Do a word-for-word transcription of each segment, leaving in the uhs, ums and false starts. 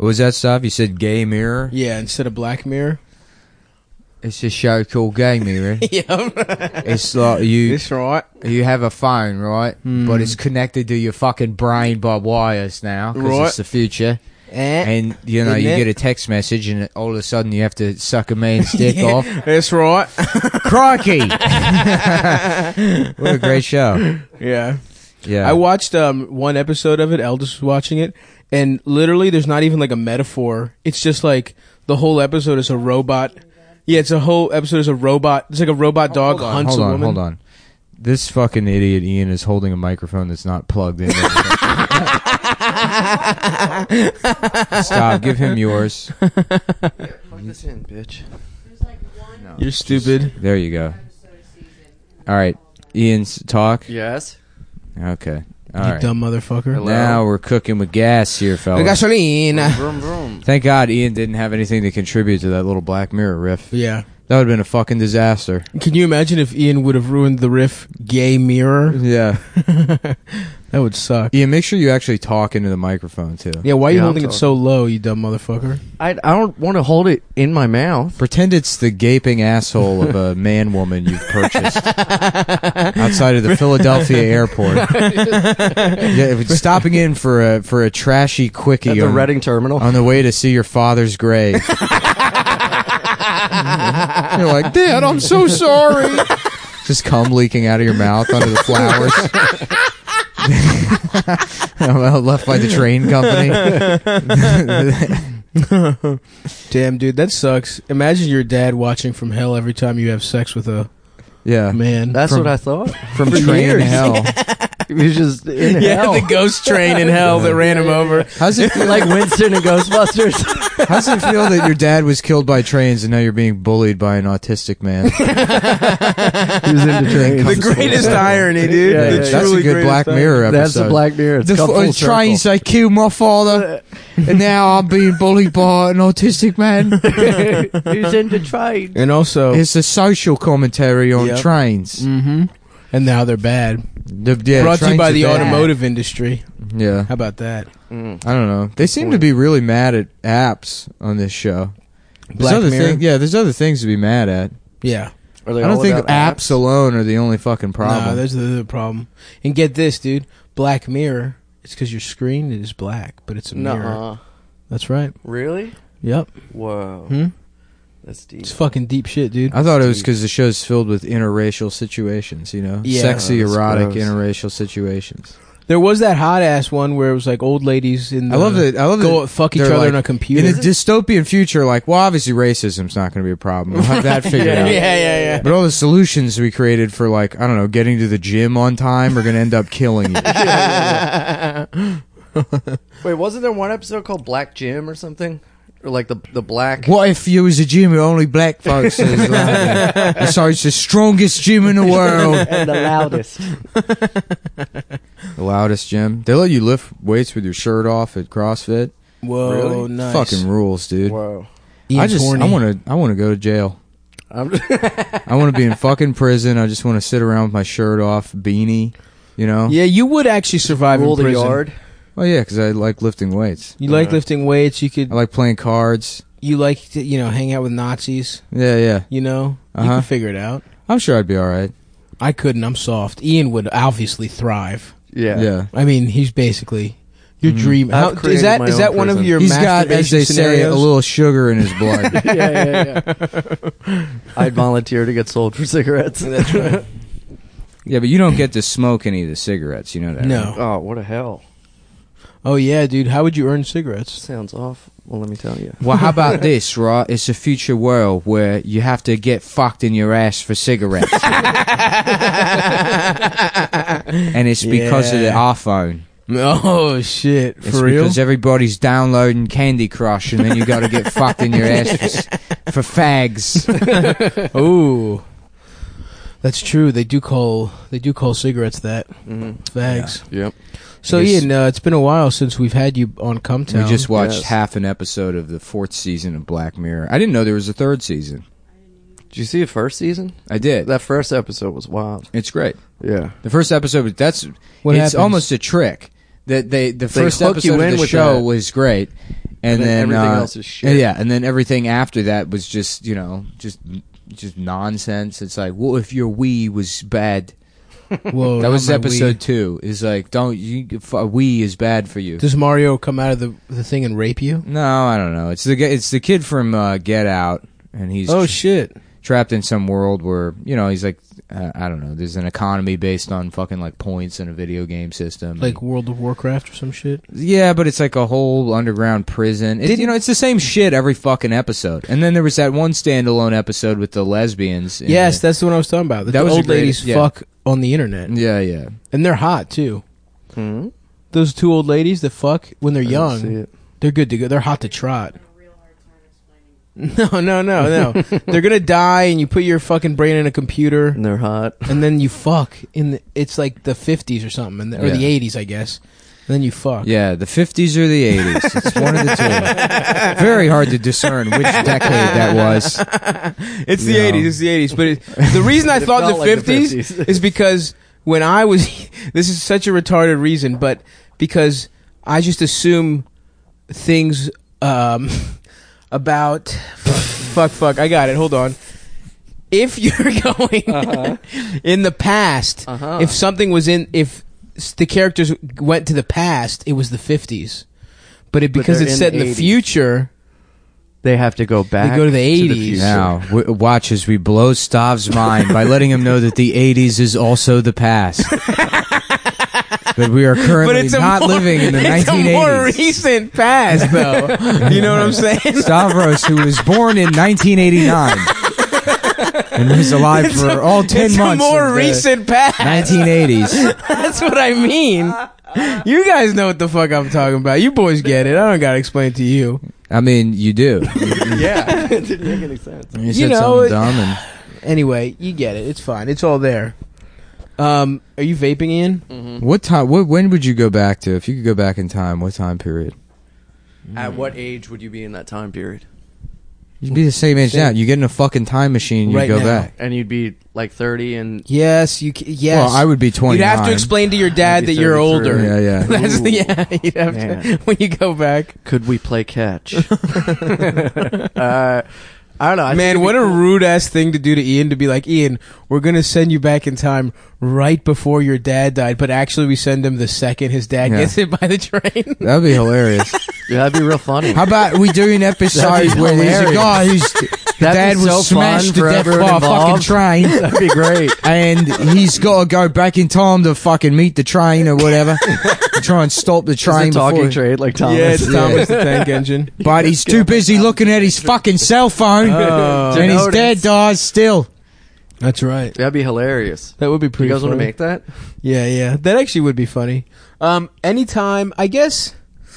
What was that stuff? You said Gay Mirror? Yeah, instead of Black Mirror. It's a show called Gay Mirror. Yep. It's like you. That's right. You have a phone, right? Mm. But it's connected to your fucking brain by wires now because Right. it's the future. Eh, And you know, Isn't you it? get a text message, and all of a sudden you have to suck a man's dick Yeah, off. That's right. Crikey! What a great show. Yeah. Yeah. I watched um one episode of it. Eldest was watching it, and literally, there's not even like a metaphor. It's just like the whole episode is a robot. Yeah, it's a whole episode is a robot. It's like a robot dog hold on, hunts hold a on, woman. Hold on. This fucking idiot Ian is holding a microphone that's not plugged in. Stop. Give him yours. Plug this in, bitch. No, You're stupid. there you go. All right. Ian's talk. Yes. Okay. All You right. dumb motherfucker. Hello. Now we're cooking with gas here, fellas. Gasolina. Vroom, vroom. Thank God Ian didn't have anything to contribute to that little Black Mirror riff. Yeah. That would have been a fucking disaster. Can you imagine if Ian would have ruined the riff Gay Mirror? Yeah. That would suck. Ian, make sure you actually talk into the microphone, too. Yeah, why are you Yeah, I'm holding it talking. so low, you dumb motherfucker? I, I don't want to hold it in my mouth. Pretend it's the gaping asshole of a man-woman you've purchased outside of the Philadelphia airport. Yeah, if it's stopping in for a for a trashy quickie At the on, Reading Terminal. on the way to see your father's grave. You're like, Dad, I'm so sorry. Just cum leaking out of your mouth onto the flowers. Left by the train company. Damn, dude, that sucks. Imagine your dad watching from hell every time you have sex with a Yeah. man. That's From- what I thought. From For train years. to hell. He was just in yeah, hell. the ghost train in hell that ran him over. How's it feel Like Winston and Ghostbusters. How's it feel that your dad was killed by trains and now you're being bullied by an autistic man? He was into trains. The greatest irony, dude. Yeah, The yeah, That's truly a good greatest Black irony. Mirror episode. That's the Black Mirror. It's The come f- full uh, trains, circle. they killed my father, and now I'm being bullied by an autistic man. He's into trains. And also, It's a social commentary on Yep. trains. hmm and now they're bad. The, yeah, Brought to you trains by are the bad. automotive industry. Yeah, How about that? Mm. I don't know. They seem to be really mad at apps on this show. There's Black other Mirror? thing, yeah, there's other things to be mad at. Yeah. Are they I don't all think about apps alone are the only fucking problem. Nah, there's the, the problem. And get this, dude. Black Mirror. It's because your screen is black, but it's a mirror. Nuh-uh. That's right. Really? Yep. Whoa. Hmm? That's deep. It's fucking deep shit, dude. I thought it was because the show's filled with interracial situations, you know? Yeah. Sexy, Oh, that's erotic, gross. interracial situations. There was that hot ass one where it was like old ladies in the I love that. I love go that fuck each they're other like- on a computer. In a dystopian future, like, well, obviously racism's not going to be a problem. We'll have that figured yeah, out. yeah, yeah. But all the solutions we created for, like, I don't know, getting to the gym on time are going to end up killing you. Wait, wasn't there one episode called Black Jim or something? Or like the the black... What if you was a gym with only black folks? Is like, so it's the strongest gym in the world. and the loudest. The loudest gym. They let you lift weights with your shirt off at CrossFit. Whoa, Really? nice. Fucking rules, dude. Whoa. I Ian's just, horny. I want to, I want to go to jail. I'm I want to be in fucking prison. I just want to sit around with my shirt off, beanie, you know? Yeah, you would actually survive rule in the prison. yard. Oh yeah, because I like lifting weights. You like Uh, lifting weights. You could. I like playing cards. You like to, you know, hang out with Nazis. Yeah, yeah. You know, you Uh-huh. can figure it out. I'm sure I'd be all right. I couldn't. I'm soft. Ian would obviously thrive. Yeah. Yeah. I mean, he's basically your Mhm. dream. I've How, is created that my is own that one of prison. your He's got, as masturbation they say, scenarios? a little sugar in his blood. yeah, yeah, yeah. I'd volunteer to get sold for cigarettes. That's right. Yeah, but you don't get to smoke any of the cigarettes. You know that? No. right? Oh, what a hell. Oh yeah, dude. How would you earn cigarettes? Sounds off. Well, let me tell you. Well, how about this, right? It's a future world where you have to get fucked in your ass for cigarettes. And it's because of the Yeah. iPhone. Oh shit! It's For real? because everybody's downloading Candy Crush, and then you got to get fucked in your ass for, for fags. Oh, that's true. They do call they do call cigarettes that Mm-hmm. fags. Yep. So I guess- Ian, uh, it's been a while since we've had you on Cumtown. We just watched Yes. half an episode of the fourth season of Black Mirror. I didn't know there was a third season. Did you see the first season? I did. That first episode was wild. It's great. Yeah. The first episode, that's What it's happens? almost a trick. That they the They first hook episode you of in the with show that. was great, And, And then then, everything uh, else is shit. Yeah, and then everything after that was just, you know, just just nonsense. It's like, well, if your Wii was bad, Whoa, that not was my episode Wii. two. Is like, don't you? f- Wii is bad for you. Does Mario come out of the the thing and rape you? No, I don't know. It's the g- it's the kid from uh, Get Out, and he's Oh tr- shit! trapped in some world where, you know, he's like, uh, I don't know. There's an economy based on fucking like points in a video game system. Like World of Warcraft or some shit. Yeah, but it's like a whole underground prison. It, Didn't- you know, it's the same shit every fucking episode. And then there was that one standalone episode with the lesbians. in Yes, the- that's the one I was talking about. That, That the was a old great- ladies yeah. fuck on the internet, yeah, yeah. and they're hot too. Hmm? Those two old ladies that fuck when they're I didn't see young, it. they're good to go. They're hot to trot. No, no, no, no. They're gonna die, and you put your fucking brain in a computer, And they're hot. and then you fuck. In the, it's like the fifties or something, and the, or the Yeah. eighties, I guess. And then you fuck. Yeah, the fifties or the eighties. It's one of the two. Very hard to discern which decade that was. It's the Yeah. eighties. It's the eighties. But it, the reason I It thought felt the like the fifties fifties. is because when I was, this is such a retarded reason, but because I just assume things um, about fuck, fuck, fuck. I got it. Hold on. If you're going Uh-huh. in the past, Uh-huh. if something was in, if s- the characters went to the past, it was the fifties. But it But because they're it's in set the in the eighties. future. They have to go back. They go to the eighties. future. Now, w- watch as we blow Stav's mind by letting him know that the eighties is also the past. That we are currently But it's a not more, living in the it's nineteen a more eighties. recent past, though. You know what I'm saying? Stavros, who was born in nineteen eighty-nine and was alive It's for a- all ten it's months a more of the recent past. nineteen eighties. That's what I mean. You guys know what the fuck I'm talking about. You boys get it. I don't gotta explain to you. I mean, you do. Yeah. It didn't make any sense. You You said know, something it- dumb, and Anyway, you get it. It's fine. It's all there. Um, are you vaping, Ian? Mm-hmm. what time? What, when would you go back to? If you could go back in time, what time period? At what age would you be in that time period? You'd be the same age Same. now. You get in a fucking time machine, you Right go now. back. And you'd be like thirty and Yes, you. ca- Yes. Well, I would be You'd twenty-nine. have to explain to your dad I'd be that you're thirty-three. older. Yeah, yeah. That's the Ooh. yeah. You'd have Man. to when you go back. could we play catch? uh, I don't know. I Man, think what it'd a be cool. rude ass thing to do to Ian, to be like, Ian, we're gonna send you back in time right before your dad died, but actually we send him the second his dad Yeah. gets hit by the train. That'd be hilarious. Yeah, that'd be real funny. How about we do an episode That'd be where there's a hilarious. guy whose That'd dad be was so fun smashed to for death by everyone a fucking involved. train, That'd be great. and he's got to go back in time to fucking meet the train or whatever, to try and stop the train It's a talking before. trade like Thomas. Yeah, it's Yeah. Thomas the Tank Engine. But he's too busy looking at his fucking cell phone, Oh. and his notice. dad dies still. That's right. That'd be hilarious. That would be You pretty. guys want to funny. make that? Yeah, yeah. That actually would be funny. Um, anytime, I guess.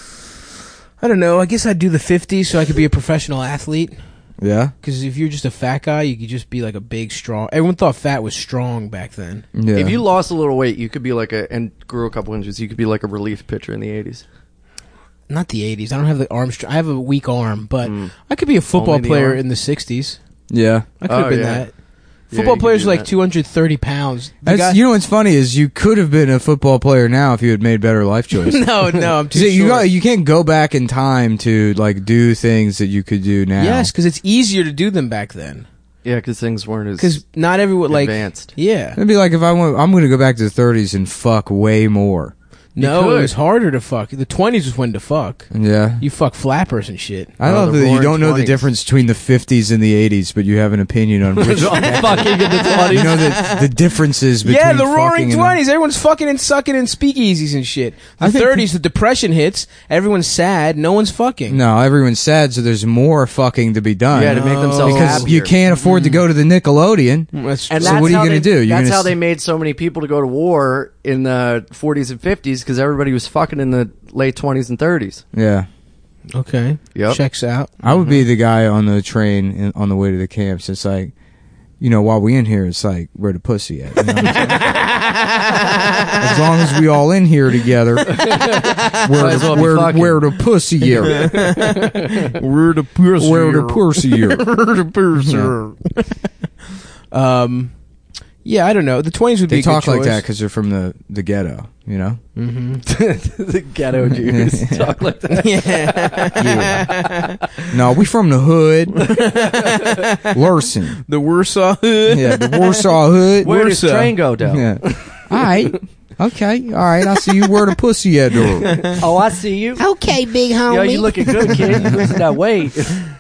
I don't know. I guess I'd do the fifties so I could be a professional athlete. Yeah, Because if you're just a fat guy, you could just be like a big, strong. Everyone thought fat was strong back then. yeah. If you lost a little weight, you could be like a and grew a couple inches. You could be like a relief pitcher in the eighties. Not the eighties. I don't have the arm. Str- I have a weak arm, but Mm. I could be a football Only the player arm? in the sixties. yeah. I could have Oh, been yeah. that. Yeah, Football you could players do are like that. two hundred thirty pounds. The That's, guy- you know what's funny is you could have been a football player now if you had made better life choices. no, no, I'm too See, you short. got you can't go back in time to like do things that you could do now. Yes, because it's easier to do them back then. Yeah, because things weren't as Because not everyone like advanced. yeah. It'd be like if I went, I'm going to go back to the thirties and fuck way more. No, could. it was harder to fuck. The twenties was when to fuck. Yeah. You fuck flappers and shit. I Oh, love the that you roaring don't know the twenties. difference between the fifties and the eighties, but you have an opinion on which. I'm fucking in the twenties. You know the, the differences between Yeah, the fucking roaring and the- twenties. Everyone's fucking and sucking in speakeasies and shit. The I think- thirties, the depression hits. Everyone's sad. No one's fucking. No, everyone's sad, so there's more fucking to be done. Yeah, to make themselves because happier. you can't afford to go to the Nickelodeon. That's And So that's what are you how gonna they- do? You're that's gonna how s- they made so many people to go to war in the forties and fifties because everybody was fucking in the late twenties and thirties. Yeah. okay. Yep. Checks out. I would be the guy on the train in, on the way to the camps. It's like, you know, while we in here, it's like, where the pussy at? You know what I'm saying? As long as we all in here together, where, as well the, be where, fucking. where the pussy here? Where the pussy? Where the pussy here? Um, Yeah, I don't know. The twenties would They be a talk good like choice. that because they're from the, the ghetto, you know? Mm-hmm. The ghetto Jews talk like that. Yeah. No, we from the hood. Larson. The Warsaw Hood. Yeah, the Warsaw hood. Where does Warsaw. train go down? Yeah. All right. Okay. All right. I see you where the pussy at, though. Oh, I see you. Okay, big homie. Yo, you looking good, kid. You losing that weight.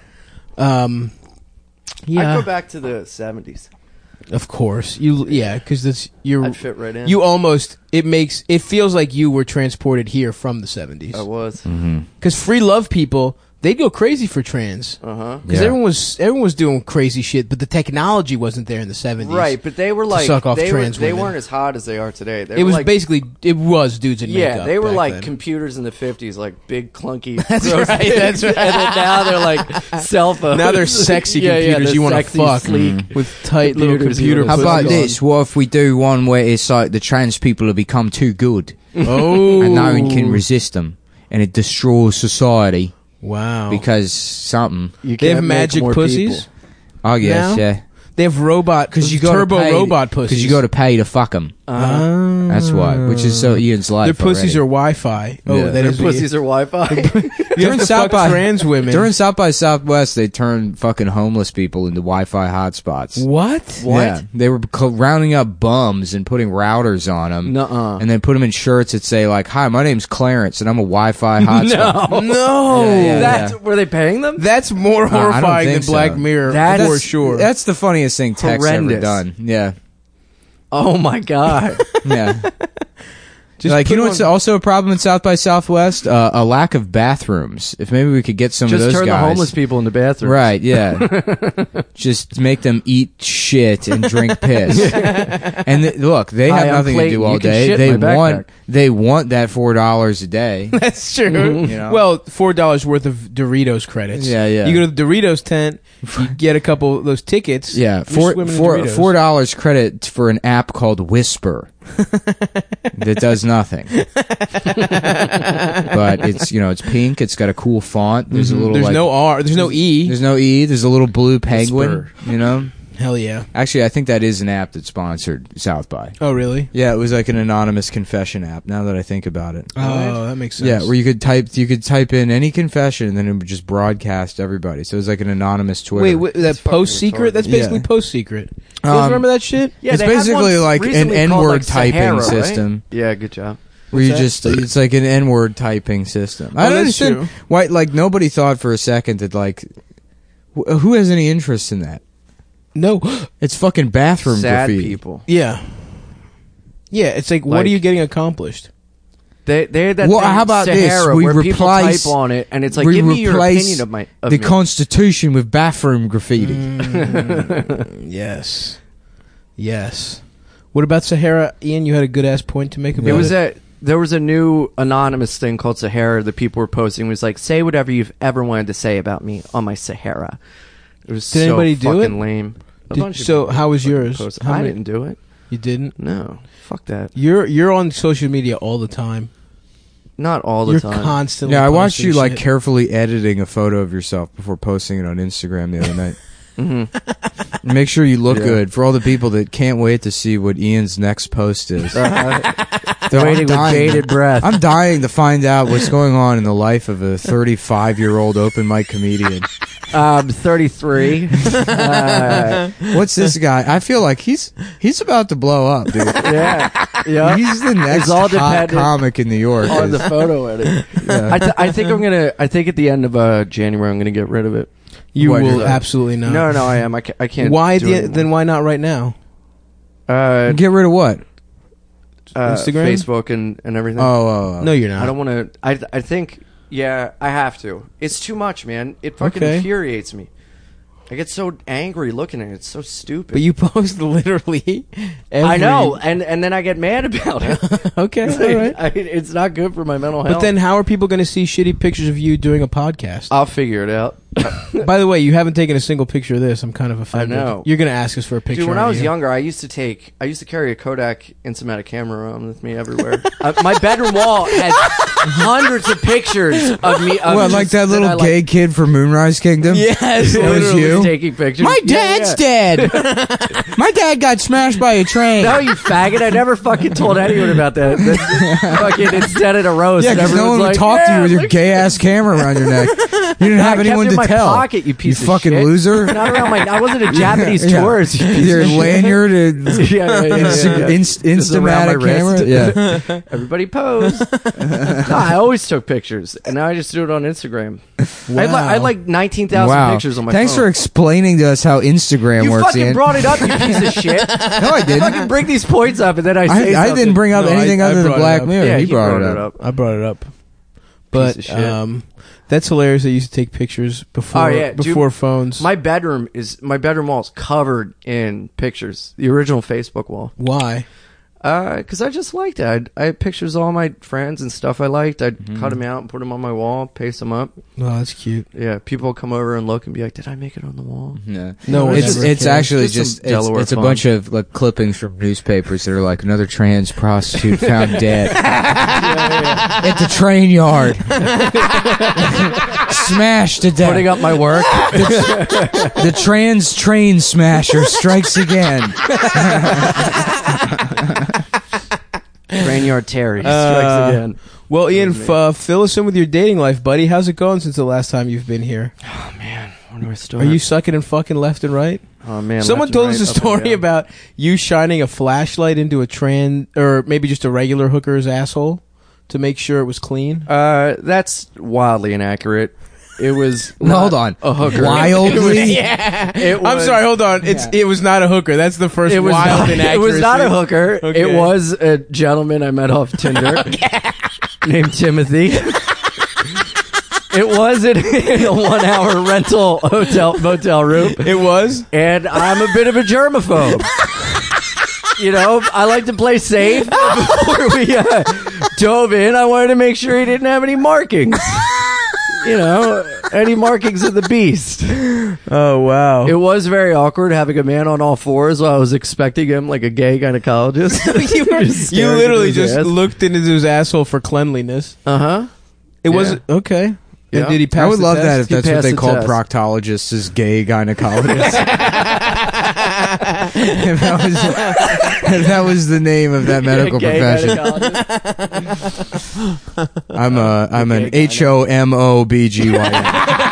Um, yeah, I'd go back to the seventies. of course. You, yeah, because that's you're. I'd fit right in. You almost. It makes it feels like you were transported here from the seventies. I was. Mm-hmm. Because free love people, they'd go crazy for trans. Uh huh. Because Yeah. everyone was everyone was doing crazy shit, but the technology wasn't there in the seventies. Right, but they were like suck off they, were, trans they women. weren't as hot as they are today. They It were was like, basically it was dudes in yeah, makeup. they were back like then. computers in the fifties, like big clunky. That's gross right, things. that's right. And then now they're like cell phones. Now they're sexy Yeah, yeah, computers they're you want to sexy, fuck sleek. with tight little computers you computer. wanna How What's about going on? this? What if we do one where it's like the trans people have become too good Oh, and no one can resist them and it destroys society Wow, because something. You they have can't make magic more pussies. people. Oh, yes, Now? yeah. They have robot Because you got turbo to pay, robot pussies. Because you got to pay to fuck them. Uh-huh. That's why. Which is so Ian's life. Their pussies already. are Wi-Fi. Oh, Yeah. that Their is pussies are Wi-Fi. You have to South fuck by- trans women. During South by Southwest, they turned fucking homeless people into Wi-Fi hotspots. what? What? Yeah, they were co- rounding up bums and putting routers on them, Nuh-uh. and then put them in shirts that say like, "Hi, my name's Clarence, and I'm a Wi-Fi hotspot." No, No, Yeah, yeah, That's yeah. were they paying them? that's more I don't horrifying than think so. Black Mirror That's- for sure. That's the funniest thing Tech's ever Horrendous. done. Yeah, Oh my god! yeah. Just like put you know them what's on- also a problem in South by Southwest? Uh, a lack of bathrooms. If maybe we could get some Just of those turn guys. the homeless people into bathrooms. Right, yeah. Just make them eat shit and drink piss. And th- look, they Hi, have I'm nothing to Clayton. do all You can day. shit They in my want backpack. they want that four dollars a day. That's true. You know? Well, four dollars worth of Doritos credits. Yeah, yeah. You go to the Doritos tent, you get a couple of those tickets. Yeah, You're four swimming in four Doritos. four dollars credit for an app called Whisper that does nothing. But it's you know it's pink. It's got a cool font. There's a little There's like, no R. There's no E. There's no E. There's a little blue penguin. Whisper. You know. Hell yeah. Actually, I think that is an app that sponsored South by. Oh really? Yeah, it was like an anonymous confession app. Now that I think about it. Oh, that makes sense. Yeah, where you could type you could type in any confession and then it would just broadcast everybody. So it was like an anonymous Twitter. Wait, wait, that That's fucking post secret? retarded. That's basically Yeah. post secret. You guys Um, remember that shit? Yeah, it's they had basically one like an recently called, N-word like, typing Sahara, right? system. Yeah, good job. Where you What's just it's like an N-word typing system. I Oh, don't that's understand true. why like nobody thought for a second that like wh- who has any interest in that? No. It's fucking bathroom Sad graffiti. people. Yeah. Yeah, it's like, what Like- are you getting accomplished? They they had that. Well, thing, how about this? Sahara, We where people replace- type on it, and it's like, we give me your replace opinion of my of the me. Constitution with bathroom graffiti. Mm, yes. Yes. What about Sahara? Ian, you had a good ass point to make about It it. was a there was a new anonymous thing called Sahara that people were posting. It was like, say whatever you've ever wanted to say about me on my Sahara. It was Did so anybody do fucking it? lame. A Did- bunch of so people how was fucking yours? posted. How I many- didn't do it. You didn't? No, fuck that. You're you're on social media all the time. Not all the You're time. constantly. Yeah, I watched posting you like shit. carefully editing a photo of yourself before posting it on Instagram the other night. hmm Make sure you look Yeah. good for all the people that can't wait to see what Ian's next post is. Uh, I'm waiting with dying. bated breath. I'm dying to find out what's going on in the life of a thirty-five-year-old open mic comedian. um, thirty-three. uh, What's this guy? I feel like he's he's about to blow up, dude. yeah, yeah. He's the next all hot dependent comic in New York. on the photo edit. Yeah. I, th- I think I'm gonna. I think at the end of uh, January, I'm gonna get rid of it. You What, will you're- absolutely not. No, no, I am. I, ca- I can't. Why? do The, it anymore. then why not right now? Uh, Get rid of what? uh, Instagram? Facebook, and, and everything. Oh, oh, oh. No, you're not. I don't want to. I I think. Yeah, I have to. It's too much, man. It fucking Okay. infuriates me. I get so angry looking at it. It's so stupid. But you post literally. Every... I know, and and then I get mad about it. Okay, It's, all right. I, it's not good for my mental health. But then, how are people going to see shitty pictures of you doing a podcast? I'll figure it out. By the way, you haven't taken a single picture of this. I'm kind of offended. I know. You're going to ask us for a picture. Dude, when I aren't was you? younger, I used to take, I used to carry a Kodak Instamatic camera around with me everywhere. uh, my bedroom wall had hundreds of pictures of me. Of What, like just- that little I, gay kid from Moonrise Kingdom? Yes, That was literally. you? taking pictures. My Yeah, dad's yeah. dead. My dad got smashed by a train. No, you faggot! I never fucking told anyone about that. That- fucking instead of a roast, Yeah, because no everyone's one would like, talk to yeah, you with your look- gay ass camera around your neck. You didn't I have kept anyone it in to my tell. pocket, you piece you of fucking shit. loser. Not around my. I wasn't a Japanese Yeah. tourist. You piece Your of shit. lanyard, and yeah, yeah, yeah, inst- yeah, yeah. inst- Just around my Instamatic camera. wrist. Yeah. Everybody pose. No, I always took pictures, and now I just do it on Instagram. I had like, I had like nineteen thousand Wow. pictures on my Thanks phone. for explaining to us how Instagram You works, fucking Ian. brought it up, you piece of shit. No, I You fucking didn't. bring these points up, and then I say I, I something. didn't bring up No, I- anything I other than brought it Black up. Mirror. Yeah, he he brought, brought it it up. up. I brought it up. But Piece of shit. um, that's hilarious that you used to take pictures before Oh, yeah, dude. before phones. My bedroom is my bedroom wall is covered in pictures. The original Facebook wall. Why? Because I just liked it. I'd, I had pictures of all my friends and stuff I liked. I'd cut them out and put them on my wall, paste them up. Oh, that's cute. Yeah, people would come over and look and be like, "Did I make it on the wall?" Yeah. No one it's ever it's cares. actually Just some just it's, Delaware it's a fun. bunch of like clippings from newspapers that are like another trans prostitute found dead at the train yard, smashed to death. Putting up my work. The trans train smasher strikes again. Trainyard Terry strikes Uh, again. Well, Ian, That was f- uh, fill us in with your dating life, buddy. How's it going since the last time you've been here? Oh man, when do I start? Are you sucking and fucking left and right? Oh man, Someone left and told right, us a up and story down. about you shining a flashlight into a trans, or maybe just a regular hooker's asshole to make sure it was clean. Uh, that's wildly inaccurate. It was. No, not hold on. a hooker. Wildly? yeah. It I'm was- sorry. Hold on. It's it was not a hooker. That's the first It was, wild not, it inaccuracy. was not a hooker. Okay. It was a gentleman I met off Tinder named Timothy. It was in, in a one-hour rental hotel motel room, It was. and I'm a bit of a germaphobe. You know, I like to play safe. Before we uh, dove in, I wanted to make sure he didn't have any markings. You know, any markings of the beast. Oh wow. It was very awkward having a man on all fours while I was expecting him like a gay gynecologist. you, were- Just you staring literally into his just ass. looked into his asshole for cleanliness. Uh huh. It Yeah. was okay. Yeah. And did he pass? I would the love test? that if He that's what passed they the call test. proctologists, is gay gynecologists. if, that was, if that was the name of that medical Gay profession, gynecologist. I'm a I'm an gay H O M O B G Y N.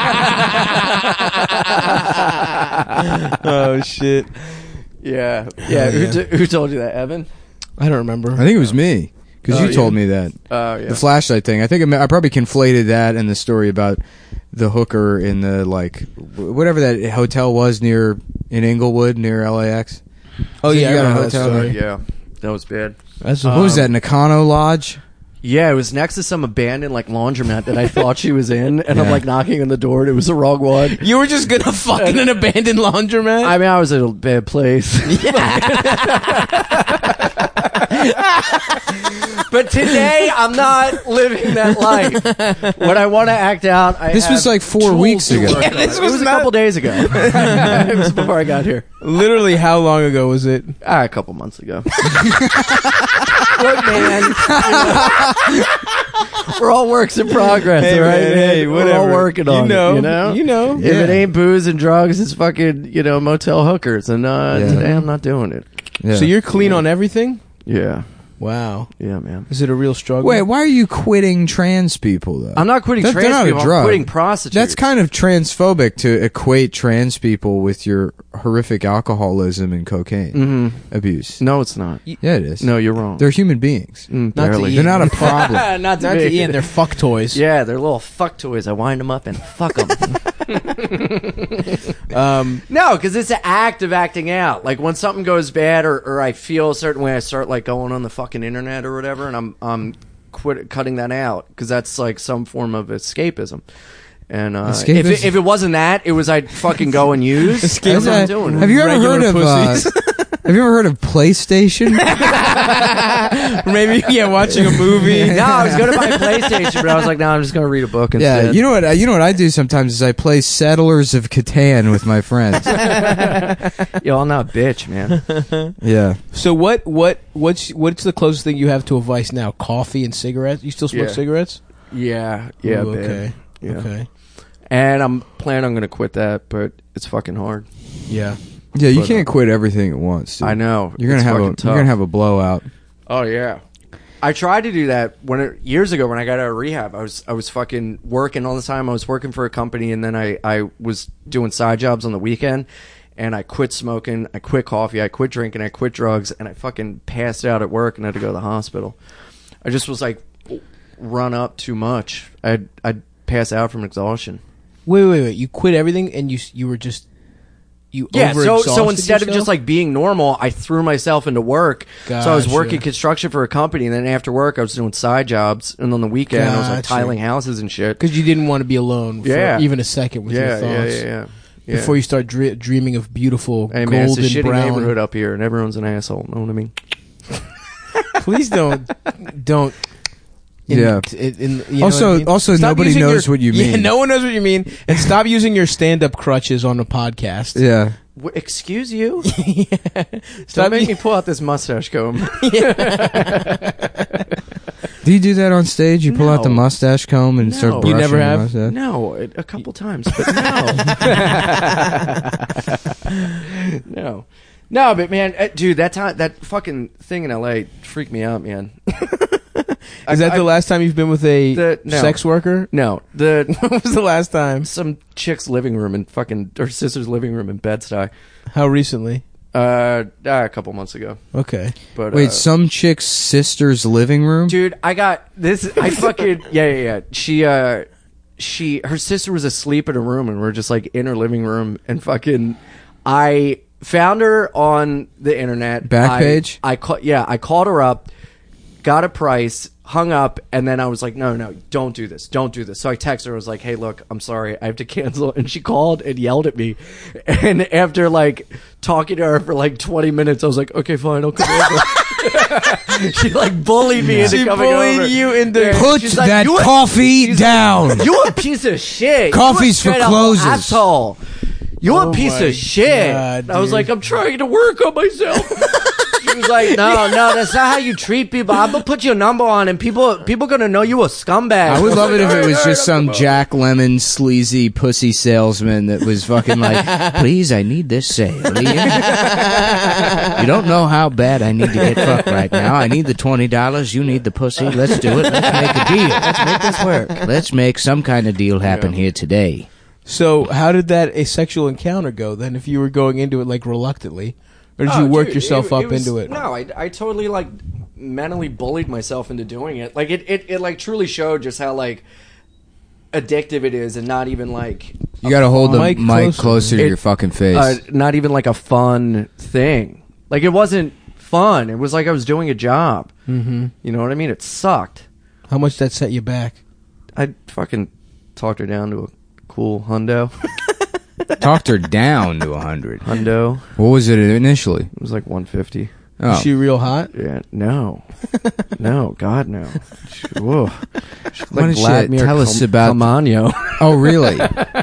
Oh shit. Yeah, yeah. Who, yeah. t- who told you that, Evan? I don't remember. I think it was me because Oh, you yeah. told me that. Oh yeah. The flashlight thing. I think I, ma- I probably conflated that and the story about the hooker in the like wh- whatever that hotel was near in Inglewood near L A X. Oh So yeah, you I got a remember that hotel story. yeah, that was bad. That's What was that? Nakano Lodge. Yeah, it was next to some abandoned like laundromat that I thought she was in, and I'm Yeah. like knocking on the door, and it was the wrong one. You were just gonna fuck in an abandoned laundromat? I mean, I was in a bad place. But today, I'm not living that life. When I want to act out, I This was have like four tools weeks to ago. work Yeah, on. this It was was a not- couple days ago. It was before I got here. Literally, how long ago was it? Ah, a couple months ago. Look, man. We're all works in progress, Hey, all right? man, hey, We're whatever. all working on you know, it, you know? You know. If it Yeah. ain't booze and drugs, it's fucking, you know, motel hookers. And uh, Yeah. today I'm not doing it. Yeah. So you're clean on everything? Yeah. Wow. Yeah, man. Is it a real struggle? Wait, why are you quitting trans people though? I'm not quitting That- they're trans not a people. drug. I'm quitting prostitutes. That's kind of transphobic to equate trans people with your horrific alcoholism and cocaine hmm abuse. No, it's not. Yeah, it is. No, you're wrong. They're human beings. Mm, Not to barely. eat. They're not a problem. not to Not me. to Ian, they're fuck toys. Yeah, they're little fuck toys. I wind them up and fuck them. Um, No, because it's an act of acting out. Like when something goes bad, or, or I feel a certain way, I start like going on the fucking internet or whatever, and I'm I'm quit cutting that out because that's like some form of escapism. And uh, if Escapism? it, if it wasn't that, it was I'd fucking go and use. Escapism. That's what I'm doing. Have you ever Regular heard of? Uh, pussies. have Have you ever heard of PlayStation? Maybe yeah, watching a movie. No, I was going to buy a PlayStation, but I was like, no, I'm just going to read a book instead. Yeah, you know what? You know what I do sometimes is I play Settlers of Catan with my friends. Yo, I'm not a bitch, man. Yeah. So what what what's what's the closest thing you have to a vice now? Coffee and cigarettes? You still smoke Yeah. cigarettes? Yeah, yeah, Ooh, babe. okay. Yeah. Okay. And I'm planning on going to quit that, but it's fucking hard. Yeah. Yeah, you But, can't uh, quit everything at once. Dude. I know. You're gonna It's have a fucking you're tough. gonna have a blowout. Oh yeah. I tried to do that when it, years ago when I got out of rehab. I was I was fucking working all the time. I was working for a company, and then I, I was doing side jobs on the weekend. And I quit smoking. I quit coffee. I quit drinking. I quit drugs. And I fucking passed out at work and had to go to the hospital. I just was like run up too much. I'd I'd pass out from exhaustion. Wait, wait, wait. You quit everything and you you were just you Yeah, so so overexhausted instead of yourself? just like being normal, I threw myself into work. So I was Gotcha. working construction for a company, and then after work, I was doing side jobs, and on the weekend, I was like Gotcha. tiling houses and shit. because you didn't want to be alone for Yeah. even a second with Yeah, your yeah, thoughts yeah, yeah, yeah. before you start dre- dreaming of beautiful Hey man, it's a golden shitty brown. neighborhood up here, and everyone's an asshole. Know what I mean? Please don't don't. In, Yeah. In, in, you know Also- what I mean? also Stop nobody using knows your- what you Yeah, mean. no one knows what you mean, and stop using your stand-up crutches on the podcast. Yeah. W- excuse you? Stop Don't make u- me pull out this mustache comb. Do you do that on stage? You pull out the No. mustache comb and No. start You brushing never your have? mustache? No, it, a couple times, but no. no. No, but man, uh, dude, that time, that fucking thing in L A freaked me out, man. Is that I- the last time you've been with a The- no. sex worker? No, the When was the last time? some chick's living room in fucking her sister's living room in Bed-Stuy. How recently? Uh, uh, a couple months ago. Okay. But Wait, uh, some chick's sister's living room? dude, I got this. I fucking yeah, yeah, yeah. She uh, she her sister was asleep in a room, and we're just like in her living room, and fucking, I found her on the internet. Backpage? I, I call, yeah, I called her up, got a price, hung up, and then I was like, no, no, don't do this, don't do this. So I texted her, I was like, hey, look, I'm sorry, I have to cancel. And she called and yelled at me. And after like talking to her for like twenty minutes, I was like, okay, fine, I'll come over. She like bullied me into She coming bullied over. you into- Yeah, Put she's like, that "You a- coffee she's down. like, you a piece of shit. Coffee's you a for straight up closers." Asshole. You Oh a piece my of shit. God, I was dude. like, I'm trying to work on myself. She was like, no, no, that's not how you treat people. I'm gonna put your number on, and people, people gonna know you a scumbag. I would love it if it was Alright, just some alright, Jack Lemmon sleazy pussy salesman that was fucking like, please, I need this sale. Ian. You don't know how bad I need to get fucked right now. I need the twenty dollars. You need the pussy. Let's do it. Let's make a deal. Let's make this work. Let's make some kind of deal happen Yeah. here today. So, how did that a sexual encounter go then? If you were going into it like reluctantly, or did Oh, you work dude, yourself it- up it was- into it? No, I, I totally like mentally bullied myself into doing it. Like it, it, it like truly showed just how like addictive it is, and not even like You got to hold the Mic mic closer. closer to It- your fucking face. uh, not even like a fun thing. Like it wasn't fun. It was like I was doing a job. Mm-hmm. You know what I mean? It sucked. How much that set you back? I fucking talked her down to a cool hundo. Talked her down to a hundred. Hundo. What was it initially? It was like one fifty. Oh, Is she real hot? Yeah, no, no, God, no. She- Whoa, She's Why like don't you Vladimir tell us Kam- about- Kamano. oh, really?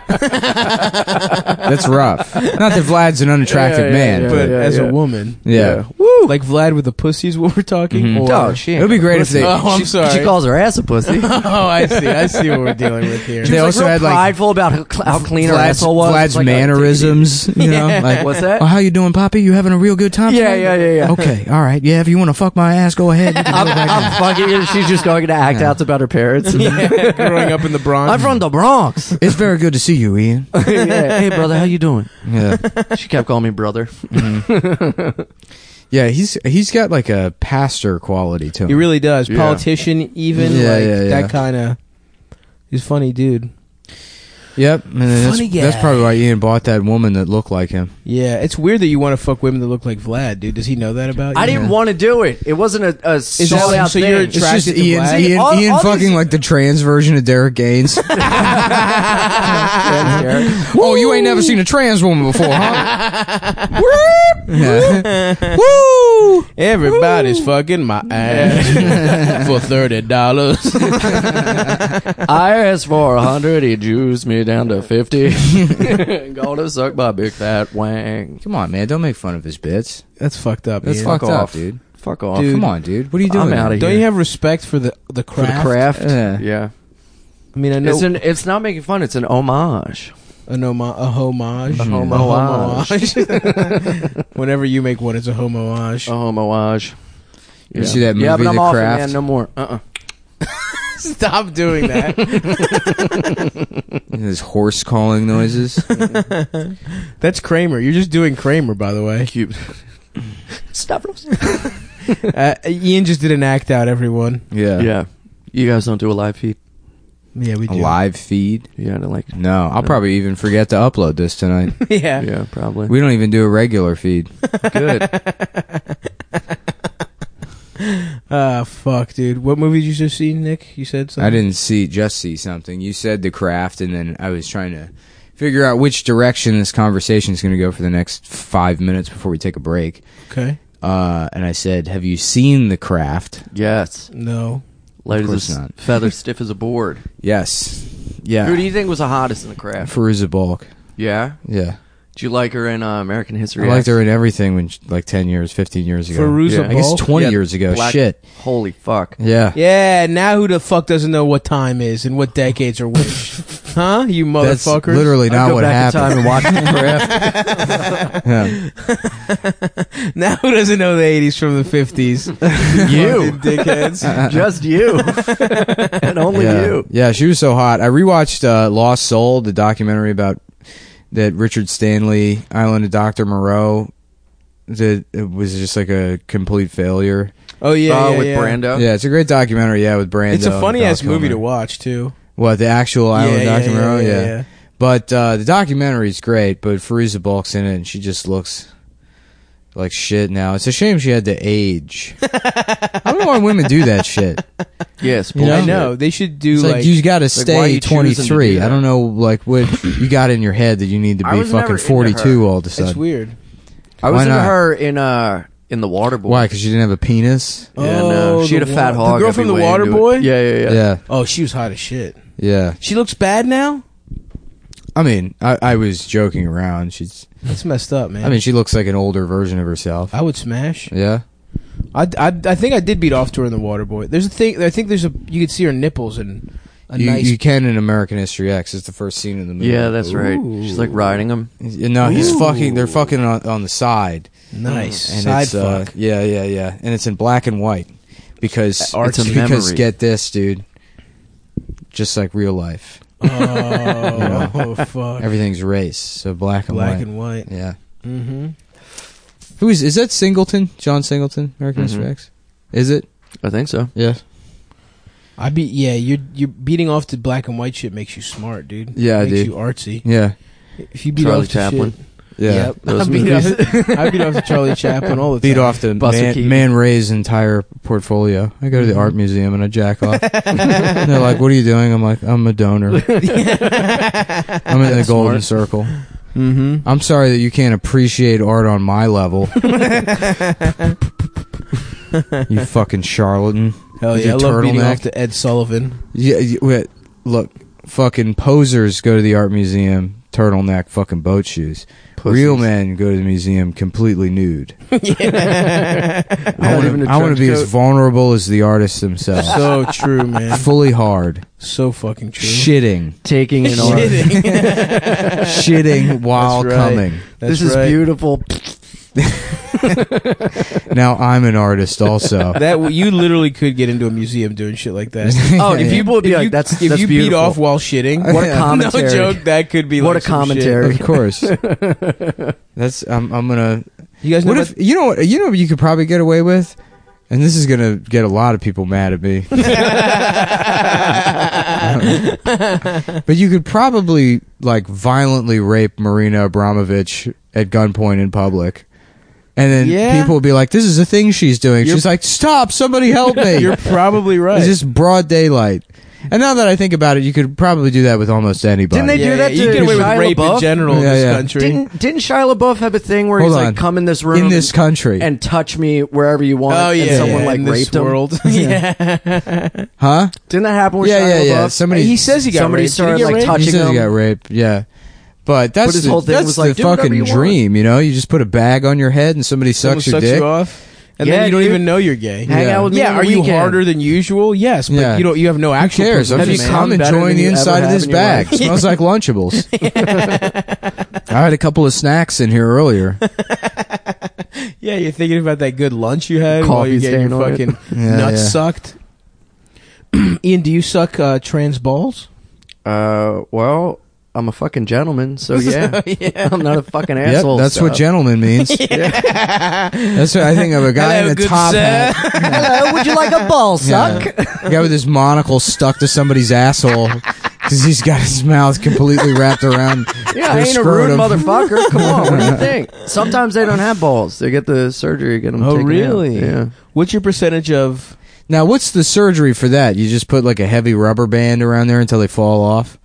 That's rough. Not that Vlad's an unattractive Yeah, yeah, man, yeah, but But as yeah. a woman, yeah. Woo. like Vlad with the pussy is what we're talking. Mhm. Or, Oh, she It would be great if they. Oh, I'm she, sorry. She calls her ass a pussy. oh, I see. I see what we're dealing with here. They She was, also like, real had, like, prideful about how, cl- how clean her Vlad's, asshole was. Vlad's It's like, mannerisms, you know, Yeah. like What's that? "Oh, how you doing, Poppy? You having a real good time? Yeah, tonight?" yeah, yeah, yeah. Okay, all right. Yeah, if you want to fuck my ass, go ahead. You can I'm, go back I'm in. fucking her. She's just going to act Yeah. outs about her parents. Yeah, growing up in the Bronx. I'm from the Bronx. It's very good to see you, Ian. Yeah. Hey, brother, how you doing? Yeah, She kept calling me brother. yeah. He's he's got like a pastor quality to him. He really does. Yeah. Politician, even Yeah, like yeah, yeah. that kind of. He's a funny dude. Yep. And that's, Funny guy. that's probably why Ian bought that woman that looked like him. Yeah, it's weird that you want to fuck women that look like Vlad, dude. Does he know that about you? I didn't want to do it. It wasn't a, a that sold like- out so thing. you're It's just attracted to Ian. Vlad? Ian, All- Ian all fucking these- like the trans version of Derek Gaines. Oh, you ain't never seen a trans woman before, huh? Yeah. Woo! Everybody's fucking my ass for thirty dollars. I asked for a hundred, he juiced me down to fifty. Gonna suck my big fat wang. Come on, man. Don't make fun of his bits. That's fucked up. That's Ian. fucked Fuck up, off. dude. Fuck off. Dude. Come on, dude. What are you doing? I'm outta Don't here. you have respect for the the For the craft? craft? Yeah. Yeah. I mean, I know It's an. It's not making fun. It's an homage. an homa- a homage. A A homage. homage. Whenever you make one, it's a homage. A homage. You see that Yeah, movie, but I'm The off it, Craft? man. No more. Uh-uh. Stop doing that. And his horse calling noises. That's Kramer. You're just doing Kramer, by the way. Cute. Stavros. Uh, Ian just did an act out, everyone. Yeah. Yeah. You guys don't do a live feed? Yeah, we A do. live feed? Yeah, I don't like. No, I'll probably even forget to upload this tonight. yeah. Yeah, probably. We don't even do a regular feed. Good. Ah, fuck, dude. What movie did you just see, Nick? You said something? I didn't see just see something. You said The Craft, and then I was trying to figure out which direction this conversation is going to go for the next five minutes before we take a break. Okay. Uh, and I said, "Have you seen The Craft?" Yes. No. Light Of as course a s- not. feather, stiff as a board. Yes. Yeah. Who do you think was the hottest in the craft? Fairuza Balk. Yeah. Yeah. Did you like her in uh, American History? I liked X? her in everything when she, like ten years, fifteen years ago. Fairuza Yeah. I guess Balk? twenty Yeah, years ago. Black- Shit. Holy fuck. Yeah. Yeah, now who the fuck doesn't know what time is and what decades are which? Huh? You That's motherfuckers. literally I'll not go what back in happened. time and watch the craft. Yeah. Now who doesn't know the eighties from the fifties? You. Fucking dickheads. Just you. And only yeah. you. Yeah, she was so hot. I rewatched uh, Lost Soul, the documentary about that Richard Stanley Island of Doctor Moreau. That it was just like a complete failure. Oh, yeah, Oh, yeah, with yeah. Brando? Yeah, it's a great documentary. Yeah, with Brando. It's a and funny-ass Val movie Kilmer. to watch, too. What, the actual Island yeah, of Doctor yeah, Moreau? yeah, Yeah. yeah, yeah. But uh, the documentary's great, but Fairuza Balk's in it, and she just looks like shit now. It's a shame she had to age. I don't know why women do that shit. Yes. You know? I bullshit. know. They should do, It's like, like... you got to why are stay you choosing to do twenty-three. that? I don't know, like what you got in your head that you need to I be was never fucking into forty-two her. all of a it's sudden. weird. I was Why into not? her in uh in the Waterboy. Why? Because you didn't have a penis? Yeah, Oh, no. She had a the fat wa- hog. The girl I'd from be The way into it. Waterboy? Yeah, yeah, yeah. Yeah, Oh, she was hot as shit. yeah. She looks bad now? I mean, I, I was joking around. She's. That's messed up, man. I mean, she looks like an older version of herself. I would smash. Yeah. I, I, I think I did beat off to her in The Waterboy. There's a thing... I think there's a... You could see her nipples and a You, nice... you can in American History X. It's the first scene in the movie. Yeah, that's right. Ooh. She's like riding him. No, he's Ooh. fucking. They're fucking on, on the side. nice. And Side it's, uh, fuck. yeah, yeah, yeah, and it's in black and white because It's a because memory. get this, dude, just like real life, Oh, oh, fuck. everything's race, so black and Black white. and white. Yeah, Mm-hmm. who is is that? Singleton, John Singleton, American History Mhm. X. Is it? I think so. Yeah, I be yeah. You're you're beating off to black and white shit makes you smart, dude. Yeah, makes dude. you artsy. yeah, If you beat Charlie off to Chaplin. shit, yeah. Yep. Those I beat, movies. off, I beat off to Charlie Chaplin all the Beat time. off the Buster man, Keaton. Man Ray's entire portfolio. I go to the Mhm. art museum and I jack off. They're like, "What are you doing?" I'm like, "I'm a donor. I'm in the That's golden smart. circle." Mm-hmm. I'm sorry that you can't appreciate art on my level. You fucking charlatan. Hell With yeah, I your love beating turtleneck. off to Ed Sullivan. Yeah, you- wait, look, fucking posers go to the art museum, turtleneck, fucking boat shoes. Pussies. Real men go to the museum completely nude. I Not even a want to trench be as coat. vulnerable as the artists themselves. So true, man. Fully hard. So fucking true. Shitting. Taking an art. Shitting. Shitting while That's right. coming. That's This is right. beautiful. Now I'm an artist also. That you literally could get into a museum doing shit like that. Oh, if people would be If like, you, "That's if that's you beautiful." beat off while shitting, What a commentary. no joke, that could be What like a some shit. commentary. Of course. That's I'm I'm gonna You guys know What about- if you know what you know what you could probably get away with? And this is gonna get a lot of people mad at me. But you could probably like violently rape Marina Abramovich at gunpoint in public. And then Yeah. people would be like, "This is a thing she's doing." You're- She's like, "Stop! Somebody help me!" You're probably right. It's just broad daylight. And now that I think about it, you could probably do that with almost anybody. Didn't they Yeah, do that yeah, you to get away with Shia rape LaBeouf? in general in Yeah, this yeah. country. Didn't didn't Shia LaBeouf have a thing where Hold he's on. like, come in this room in this country? and touch me wherever you want? Oh yeah, and someone yeah, like in this raped him. world. yeah, huh? Didn't that happen with Yeah, Shia yeah, yeah. LaBeouf? Somebody he says he got somebody raped. Did he started get like raped? touching He says him. he got raped. Yeah. But that's his the, whole thing that's was the like, do whatever fucking you want. dream, you know? You just put a bag on your head and somebody Someone sucks your sucks dick. you off, and Yeah, then you don't dude. even know you're gay. Hang Yeah. out with me Yeah, on are the you weekend. harder than usual? Yes, but Yeah. you don't. You have no Who actual. cares? I'm Have you just come I'm better enjoying than the you ever inside of have this in your bag. life? Smells like Lunchables. I had a couple of snacks in here earlier. Yeah, you're thinking about that good lunch you had Coffee while you're getting stain your on it. fucking Yeah, nuts yeah. sucked. Ian, do you suck uh, trans balls? Uh, well, I'm a fucking gentleman, so yeah, Yeah. I'm not a fucking Yep, asshole. that's so. what gentleman means. That's what I think of a guy Hello, in a good top sir. hat. Hello, would you like a ball suck? Yeah. A guy with his monocle stuck to somebody's asshole because he's got his mouth completely wrapped around Yeah, I their ain't a rude scrotum. motherfucker. Come on, what do you think? Sometimes they don't have balls. They get the surgery, get them Oh, taken really? out. Yeah. What's your percentage of? Now, what's the surgery for that? You just put like a heavy rubber band around there until they fall off?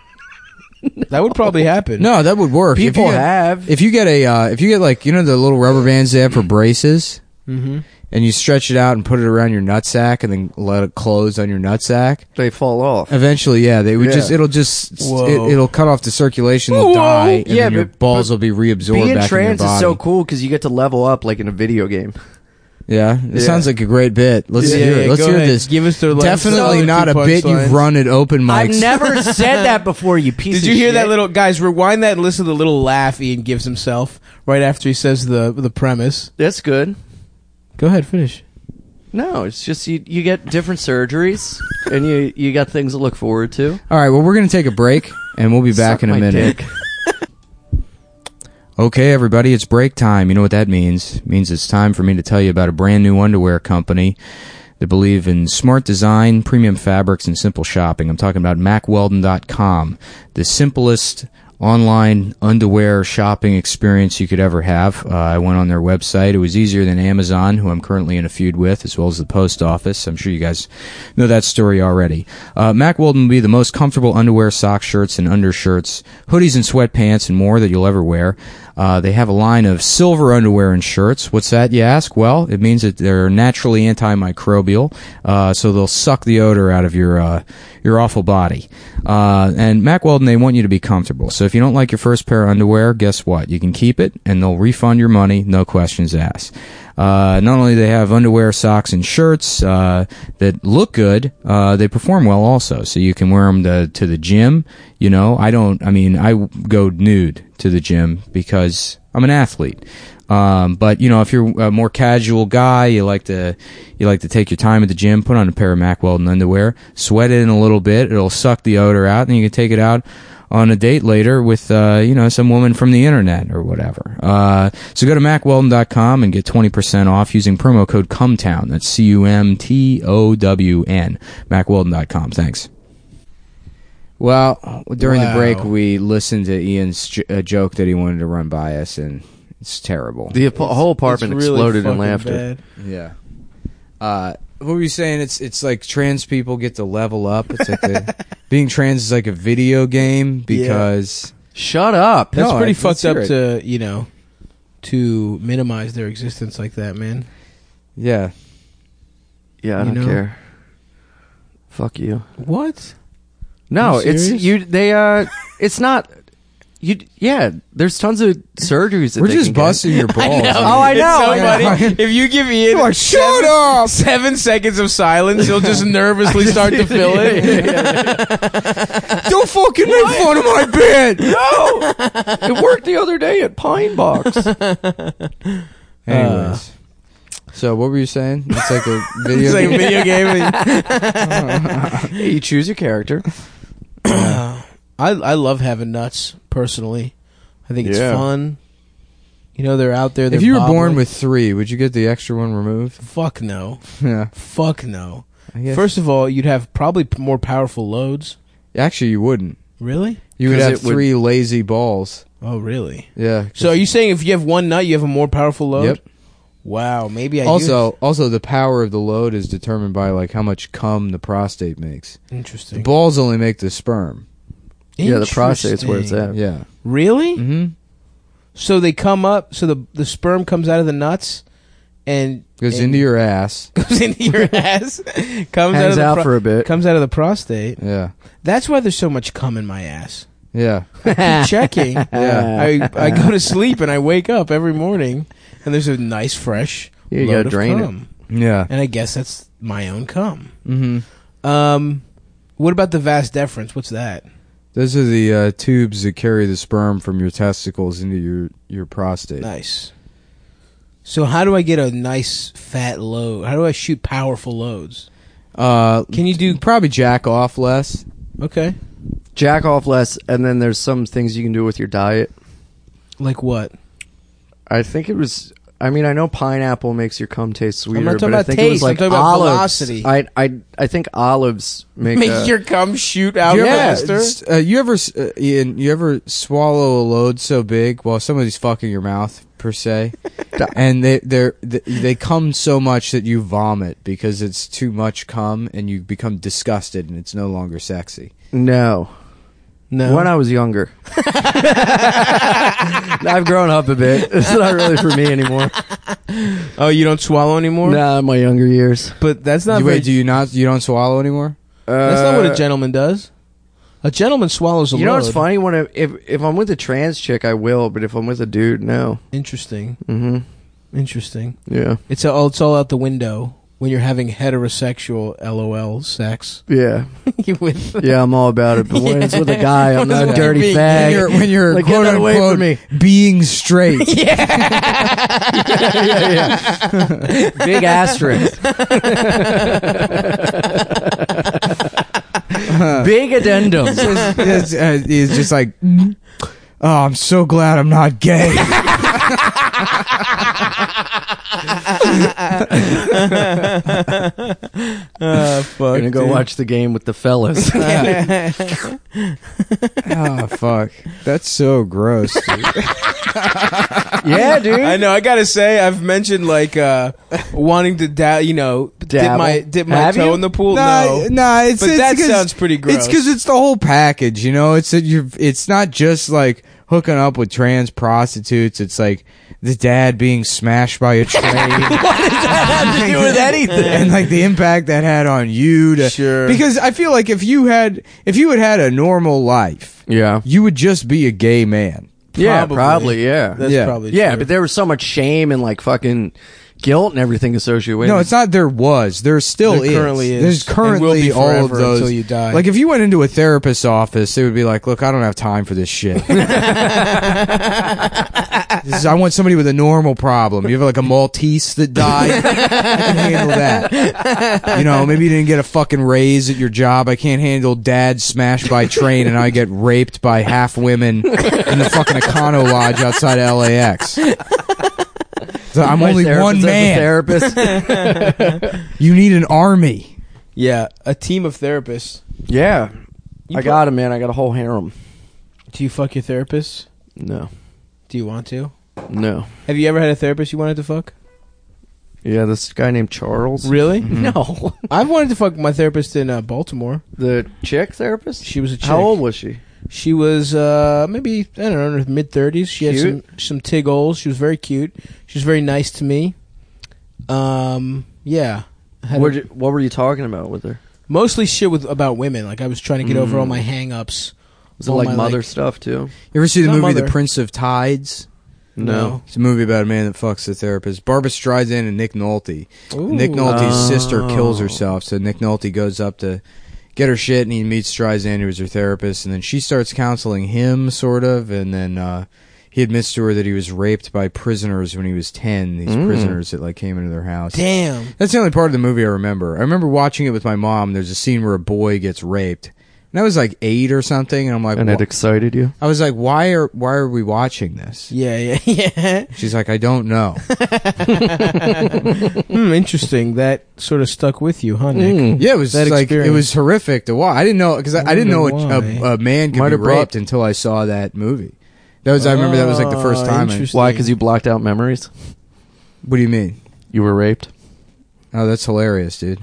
That would probably happen. No, that would work. People if you get, have. If you get a, uh, if you get like, you know, the little rubber bands they have for braces, Mm-hmm. and you stretch it out and put it around your nutsack, and then let it close on your nutsack. They fall off. Eventually, yeah, they would Yeah. just. It'll just. Whoa. It, it'll cut off the circulation. They'll Whoa. die, and Yeah, then your but- balls but will be reabsorbed Being back trans in your body. is so cool because you get to level up like in a video game. Yeah, it Yeah. sounds like a great bit. Let's Yeah, hear it. yeah, Let's go hear ahead. this. Give us the like, Definitely solid not a two bit punchlines. you've run at open mics. I've never said that before, you piece Did of you hear shit. that little guys? Rewind that and listen to the little laugh Ian gives himself right after he says the the premise. That's good. Go ahead, finish. No, it's just you, you get different surgeries and you, you got things to look forward to. All right, well, we're going to take a break, and we'll be back Suck in a my minute. dick. Okay, everybody, it's break time. You know what that means? It means it's time for me to tell you about a brand new underwear company that believe in smart design, premium fabrics, and simple shopping. I'm talking about Mack Weldon dot com, the simplest online underwear shopping experience you could ever have. Uh, I went on their website. It was easier than Amazon, who I'm currently in a feud with, as well as the post office. I'm sure you guys know that story already. Uh, Mack Weldon will be the most comfortable underwear, socks, shirts, and undershirts, hoodies and sweatpants, and more that you'll ever wear. Uh, they have a line of silver underwear and shirts. What's that, you ask? Well, it means that they're naturally antimicrobial, uh, so they'll suck the odor out of your uh, your awful body. Uh, and Mack Weldon, they want you to be comfortable. So if you don't like your first pair of underwear, guess what? You can keep it, and they'll refund your money, no questions asked. Uh, not only do they have underwear, socks, and shirts uh, that look good, uh, they perform well also. So you can wear them to, to the gym. You know, I don't, I mean, I go nude to the gym because I'm an athlete. Um, but you know, if you're a more casual guy, you like to you like to take your time at the gym, put on a pair of Mack Weldon underwear, sweat it in a little bit, it'll suck the odor out, and you can take it out on a date later with uh, you know, some woman from the internet or whatever. Uh, so go to Mack Weldon dot com and get twenty percent off using promo code CUMTOWN. That's C U M T O W N. Mack Weldon dot com. Thanks. Well, during Wow. the break, we listened to Ian's j- uh, joke that he wanted to run by us, and it's terrible. The ap- whole apartment It's really exploded in fucking laughter. bad. Yeah. Uh, what were you saying? It's it's like trans people get to level up. It's like the, being trans is like a video game because Shut up. That's No, pretty I- fucked let's up hear to you know to minimize their existence like that, man. yeah. Yeah, I You don't know? care. Fuck you. What? No, Are you it's serious? you. They uh, it's not. You yeah. There's tons of surgeries. That We're they just can get. busting your balls. Oh, I know. It's so Yeah. funny. If you give Ian Like, shut seven, up! seven seconds of silence, he'll just nervously start to fill it. Don't fucking make fun of my bed. No, it worked the other day at Pine Box. Anyways. So what were you saying? It's like a video It's like a game. video game. Hey, you choose your character. Uh, I I love having nuts personally. I think it's Yeah. fun. You know, they're out there. They're If you were born bobbling. with three, would you get the extra one removed? fuck no, Yeah. fuck no. I guess. First of all, you'd have probably p- more powerful loads. Actually, you wouldn't. Really? You would 'Cause have it would- three lazy balls. Oh, really? Yeah. So are you saying if you have one nut, you have a more powerful load? Yep. Wow, maybe I Also, also the power of the load is determined by like how much cum the prostate makes. do. The Interesting. balls only make the sperm. Yeah, the prostate's where it's Interesting. at. Yeah. Really? Mm-hmm. So they come up. So the the sperm comes out of the nuts, and Goes and into your ass. goes into your ass. Comes out Hangs of the out pro- for a bit. comes out of the prostate. Yeah. That's why there's so much cum in my ass. Yeah. Keep checking. Yeah. I I go to sleep and I wake up every morning, and there's a nice fresh Yeah, you load gotta of drain it. cum. Yeah. And I guess that's my own cum. Mm-hmm. Um, what about the vas deferens? What's that? Those are the uh, tubes that carry the sperm from your testicles into your, your prostate. Nice. So how do I get a nice fat load? How do I shoot powerful loads? Uh, Can you do- probably jack off less? Okay. Jack off less, and then there's some things you can do with your diet. Like what? I think it was. I mean, I know pineapple makes your cum taste sweeter, not talking but I about think it was taste, I'm like talking about olives. velocity. I I I think olives make, Make a, your cum shoot out You ever, faster? s- uh, you ever, s- uh, Ian, you ever swallow a load so big while somebody's fucking your mouth per se, and they they they come so much that you vomit because it's too much cum and you become disgusted and it's no longer sexy. no. No. When I was younger, I've grown up a bit. It's not really for me anymore. Oh, you don't swallow anymore? Nah, in my younger years. But that's not You, very, wait, do you not? You don't swallow anymore? that's not what a Uh, gentleman does. A gentleman swallows a You know load. what's funny? When I, if if I'm with a trans chick, I will. But if I'm with a dude, no. Interesting. Mm-hmm. Interesting. Yeah. It's all it's all out the window when you're having heterosexual LOL sex. Yeah. You with Yeah, I'm all about it. But when it's with a guy, I'm not a When dirty you're being- fag. When you're, when you're Like, get quote that away from unquote me. being straight. yeah, yeah. Big asterisk. Big addendum. it's, it's, uh, it's just like, oh, I'm so glad I'm not gay. Oh, fuck. Gonna go dude. watch the game with the fellas. Oh fuck, that's so gross. Dude. Yeah, dude. I know. I gotta say, I've mentioned like uh, wanting to, da- you know, dip Dabble. my dip my Have toe you? in the pool. Nah, no, nah, it's, but it's that 'cause- sounds pretty gross. It's because it's the whole package, you know. It's that you're. It's not just like hooking up with trans prostitutes. It's like the dad being smashed by a train. have to do with anything. And like the impact that had on you. To, Sure. Because I feel like if you had, if you had had a normal life, Yeah. you would just be a gay man. Yeah, Probably. probably, yeah. That's Yeah. probably Yeah, true. but there was so much shame and like fucking guilt and everything associated with it. No, it's not. There was. There still There is. currently is. There's And will currently be all of forever those. until you die. Like if you went into a therapist's office, they would be like, "Look, I don't have time for this shit. This is- I want somebody with a normal problem. You have like a Maltese that died. I can handle that. You know, maybe you didn't get a fucking raise at your job. I can't handle dad smashed by train and I get raped by half women in the fucking Econo Lodge outside of L A X." So I'm My only one therapist as a man. therapist. You need an army. yeah, a team of therapists. Yeah. You I put- got him, man. I got a whole harem. Do you fuck your therapist? No. Do you want to? No. Have you ever had a therapist you wanted to fuck? Yeah, this guy named Charles. Really? No. I've wanted to fuck my therapist in uh, Baltimore. The chick therapist? She was a chick. How old was she? She was uh, maybe I don't know, in her mid thirties. She had Cute? some some tig holes. She was very cute. She was very nice to me. Um, yeah. Had What, a- what were you talking about with her? mostly shit with about women. Like I was trying to get over all my hang-ups. Was it all like my, mother stuff too? You ever see the Not movie The Mother. Prince of Tides? No. It's a movie about a man that fucks the therapist. Barbara Streisand and Nick Nolte. Ooh. Nick Nolte's Oh. sister kills herself, so Nick Nolte goes up to get her shit, and he meets Streisand, who was her therapist, and then she starts counseling him, sort of, and then uh, he admits to her that he was raped by prisoners when he was ten, these Mm. prisoners that like came into their house. Damn. That's the only part of the movie I remember. I remember watching it with my mom. There's a scene where a boy gets raped. And I was like eight or something, and I'm like, And wha- it excited you? I was like, why are why are we watching this? Yeah, yeah, yeah. She's like, I don't know. Hmm, interesting. That sort of stuck with you, huh, Nick? Mm. Yeah, it was That like experience. it was horrific to watch. I didn't know because I, I didn't know wonder a, why. a, a man could Might be have brought- raped until I saw that movie. That was I remember that was like the first Oh, time. I, interesting. Why? Because you blocked out memories? What do you mean? You were raped? Oh, that's hilarious, dude.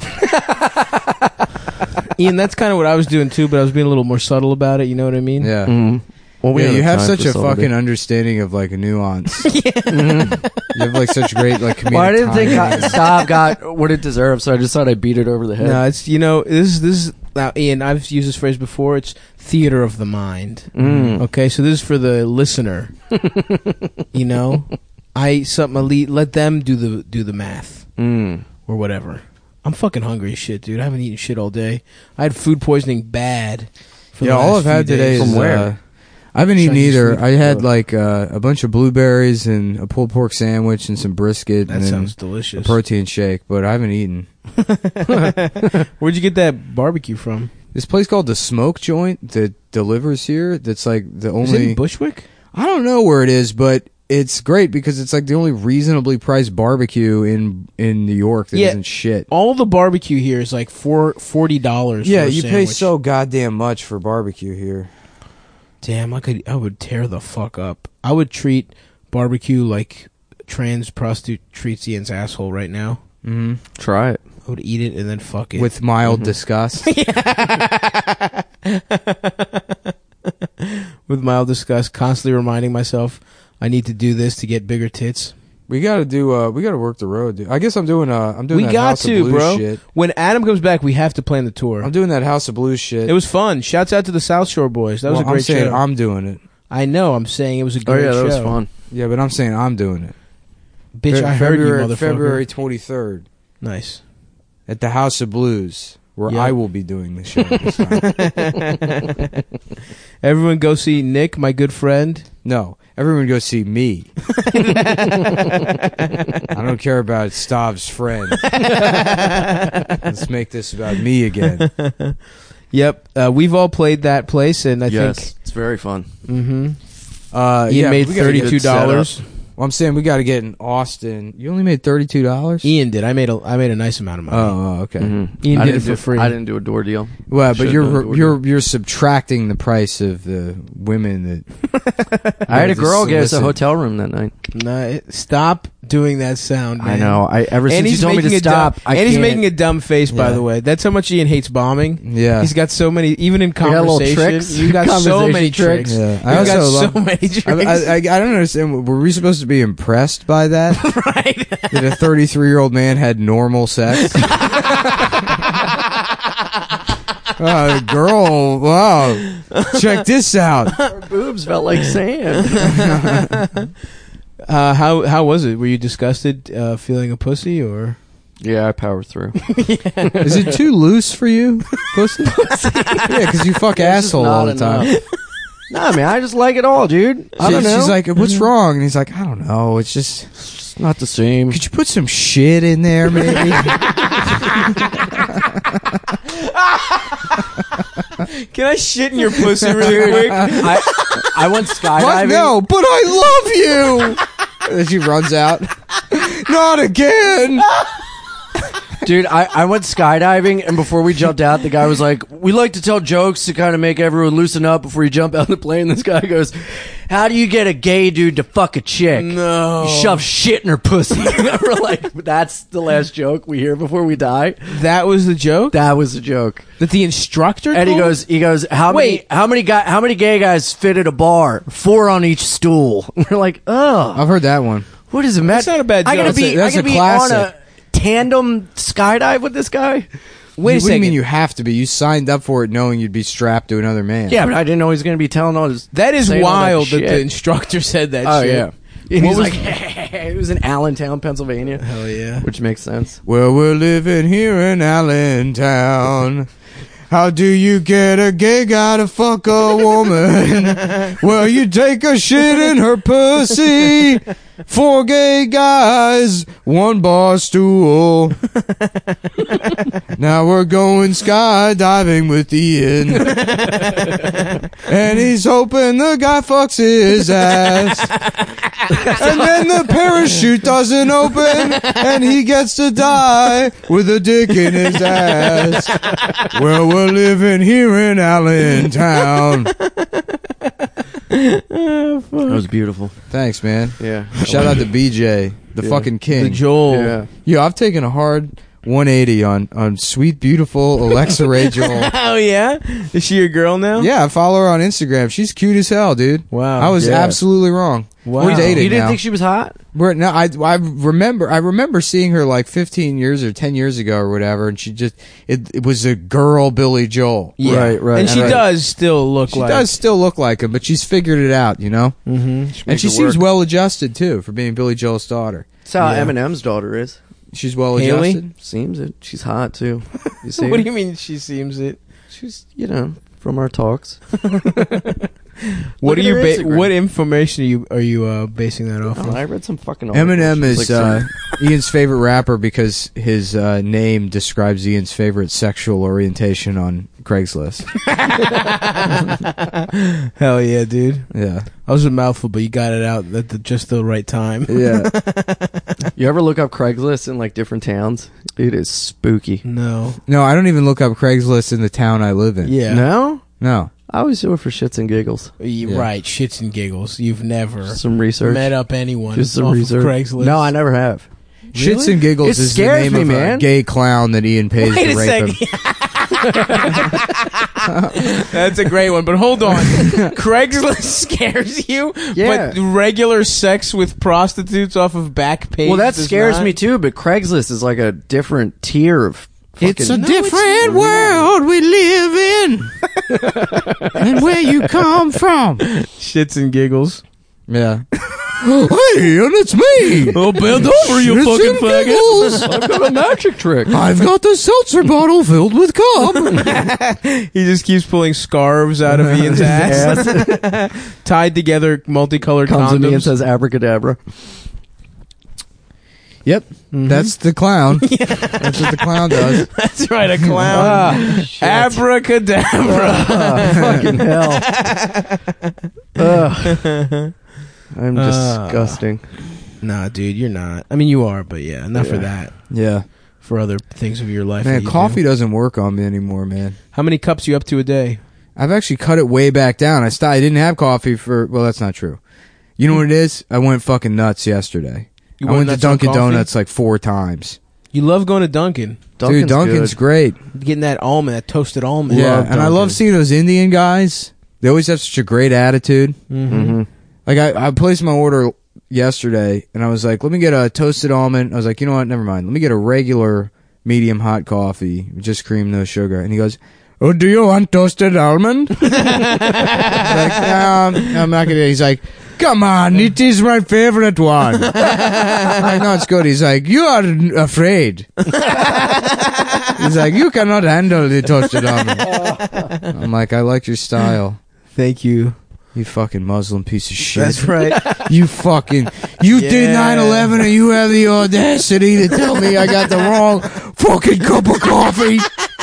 Ian, that's kind of what I was doing too, but I was being a little more subtle about it. You know what I mean? Yeah. Mm-hmm. Well, we yeah, don't you have time such for a subtlety. fucking understanding of like a nuance. Mm-hmm. You have like such great like comedic Well, I didn't think timing. I, Stav got what it deserved, so I just thought I beat it over the head. No, it's you know this is this is now Ian. I've used this phrase before. It's theater of the mind. Mm. Okay, so this is for the listener. You know, I something elite. Let them do the do the math Mm. or whatever. I'm fucking hungry as shit, dude. I haven't eaten shit all day. I had food poisoning bad. For Yeah, the all last I've had few today days. is From where? uh, I haven't eaten Chinese either. food. I had Oh. like uh, a bunch of blueberries and a pulled pork sandwich and some brisket That and then sounds a delicious. protein shake, but I haven't eaten. Where'd you get that barbecue from? This place called the Smoke Joint that delivers here. That's like the Is it only. in Bushwick? I don't know where it is, but it's great because it's like the only reasonably priced barbecue in in New York that Yeah. not shit. All the barbecue here is like four forty dollars. Yeah, for a you pay sandwich. so goddamn much for barbecue here. Damn, I could. I would tear the fuck up. I would treat barbecue like trans prostitute treats Ian's asshole right now. Mm-hmm. Try it. I would eat it and then fuck it With mild Mhm. disgust. with mild disgust. Constantly reminding myself I need to do this to get bigger tits. We gotta do. Uh, we gotta work the road, dude. I guess I'm doing. Uh, I'm doing. We that got House of to, Blues bro. Shit. When Adam comes back, we have to plan the tour. I'm doing that House of Blues shit. It was fun. Shouts out to the South Shore boys. That was Well, a great I'm saying show. I'm doing it. I know. I'm saying it was a Oh great yeah, show. that was fun. Yeah, but I'm saying I'm doing it. Bitch, Fe- I heard February, you, motherfucker. February twenty-third Nice. at the House of Blues, where Yep. I will be doing the show. This time. Everyone go see Nick, my good friend. No, everyone go see me. I don't care about Stav's friend. Let's make this about me again. Yep. Uh, we've all played that place, and I yes, think it's very fun. mm-hmm. Uh, Ian yeah, made we gotta get- thirty-two dollars. Well, I'm saying we got to get in Austin. You only made thirty-two dollars. Ian did. I made a. I made a nice amount of money. Oh, oh, okay. Mhm. Ian I did didn't it for do, free. I didn't do a door deal. Well, but Should've you're done a door you're deal. you're subtracting the price of the women that I had a to girl get us a solicit. hotel room that night. Nah, stop doing that sound, man. I know. I ever since And you he's told me making to a stop, dumb, I and he's can't. making a dumb face. By Yeah. the way, that's how much Ian hates bombing. Yeah. He's got so many, even in got little conversation. tricks. You got so Conversation many tricks. tricks. Yeah. You've I got also so love- many tricks. I, I, I don't understand. Were we supposed to be impressed by that? right? That a thirty-three-year-old man had normal sex? Uh, girl, wow. Check this out. Her boobs felt like sand. Uh, how how was it? Were you disgusted, uh, feeling a pussy, or Yeah, I powered through. Is it too loose for you, pussy? Yeah, because you fuck It's just asshole not all the time. enough. Nah, man, I just like it all, dude. I She- don't know. She's like, what's wrong? And he's like, I don't know. It's just, It's just not the same. could you put some shit in there, maybe? can I shit in your pussy really quick? I I went What? skydiving. No, but I love you. And then she runs out. Not again. Dude, I, I went skydiving, and before we jumped out, the guy was like, we like to tell jokes to kind of make everyone loosen up before you jump out of the plane. This guy goes, how do you get a gay dude to fuck a chick? No. You shove shit in her pussy. We're like, that's the last joke we hear before we die. That was the joke. That was a joke. That the instructor. And he told? goes, he goes, how Wait. many, how many guy, how many gay guys fit at a bar? Four on each stool. We're like, oh, I've heard that one. what is it, Matt? That's not a bad I joke. gotta That's be, a- that's I gotta a be on classic. a tandem skydive with this guy. Wait a What do you second. mean you have to be? You signed up for it knowing you'd be strapped to another man. Yeah, but I didn't know he was going to be telling all his. That is saying all wild that, shit. the instructor said that Oh shit. yeah. And What he's was- like, it was in Allentown, Pennsylvania, Hell yeah. which makes sense. Well, we're living here in Allentown. How do you get a gay guy to fuck a woman? Well, you take a shit in her pussy. Four gay guys, one bar stool. Now we're going skydiving with Ian. And he's hoping the guy fucks his ass. And then the parachute doesn't open, and he gets to die with a dick in his ass. Well, we're living here in Allentown. Oh, fuck. That was beautiful. Thanks, man. Yeah. Shout out to B J, the Yeah. fucking king. The Joel. Yeah. Yo, I've taken a hard one eighty on on sweet, beautiful Alexa Ray Joel. Oh yeah, is she your girl now? Yeah, I follow her on Instagram. She's cute as hell, dude. Wow. I was Yeah. absolutely wrong. Wow. We're dating You didn't now. think she was hot? We're, no, I I remember I remember seeing her like fifteen years or ten years ago or whatever, and she just it, it was a girl Billy Joel. Yeah. Right, right. And she Right. does still look She like. does still look like him, but she's figured it out, you know. Mm-hmm. And makes she it seems work. well adjusted too for being Billy Joel's daughter. That's how Yeah. Eminem's daughter is. She's well Haley? adjusted. Seems it. She's hot too. You see? What do her? you mean? She seems it. She's, you know, from our talks. What Look are at you? her Ba- Instagram. what information are you are you uh, basing that off? Oh, of? I read some fucking article. Eminem She was is like uh, some- Ian's favorite rapper because his uh, name describes Ian's favorite sexual orientation on Craigslist. Hell yeah, dude! Yeah, I was a mouthful, but you got it out at the, just the right time. yeah. You ever look up Craigslist in like different towns? It is spooky. No. No, I don't even look up Craigslist in the town I live in. Yeah. No? No. I always do it for shits and giggles. You- Yeah. Right. Shits and giggles. You've never Some research. met up anyone Just some off research. of Craigslist. No, I never have. Shits and Giggles It is the scares name me, of man. a gay clown that Ian pays Wait to a rape second. him. That's a great one, but hold on. Craigslist scares you, Yeah. but regular sex with prostitutes off of Backpage. Well, that does scares not? me too, but Craigslist is like a different tier of fucking... It's a No, different it's- world we live in, and where you come from. Shits and giggles. Yeah. Hey, Ian, it's me. Oh, bend over, you Shits fucking and faggot. Giggles. I've got a magic trick. I've got the seltzer bottle filled with cum. He just keeps pulling scarves out of Ian's ass. Tied together, multicolored Comes to me and condoms. says abracadabra. Yep, that's the clown. That's what the clown does. That's right, a clown. Ah, shit. Abracadabra. Ah, fucking hell. Ugh. I'm Ah. disgusting. Nah, dude, you're not. I mean, you are, but yeah, not for Yeah. that. Yeah, For other things of your life. man, that you coffee do. doesn't work on me anymore, man. How many cups you up to a day? I've actually cut it way back down. I st- I didn't have coffee for. Well, that's not true. You know what it is? I went fucking nuts yesterday. You I went to nuts on Dunkin' coffee? Donuts like four times. You love going to Dunkin'. Dunkin's Dude, Dunkin's good. great. Getting that almond, that toasted almond. Yeah, Love and I love Dunkin'. seeing those Indian guys. They always have such a great attitude. Mm-hmm. Mhm. Like I, I placed my order yesterday, and I was like, "Let me get a toasted almond." I was like, "You know what? Never mind. Let me get a regular medium hot coffee, just cream, no sugar." And he goes, "Oh, do you want toasted almond?" I was like, no, I'm not gonna. He's like, "Come on, it is my favorite one." I'm like, "No, it's good." He's like, "You are afraid." He's like, "You cannot handle the toasted almond." I'm like, "I like your style. Thank you. You fucking Muslim piece of shit." That's right. You fucking, you did Yeah. nine eleven and you have the audacity to tell me I got the wrong fucking cup of coffee.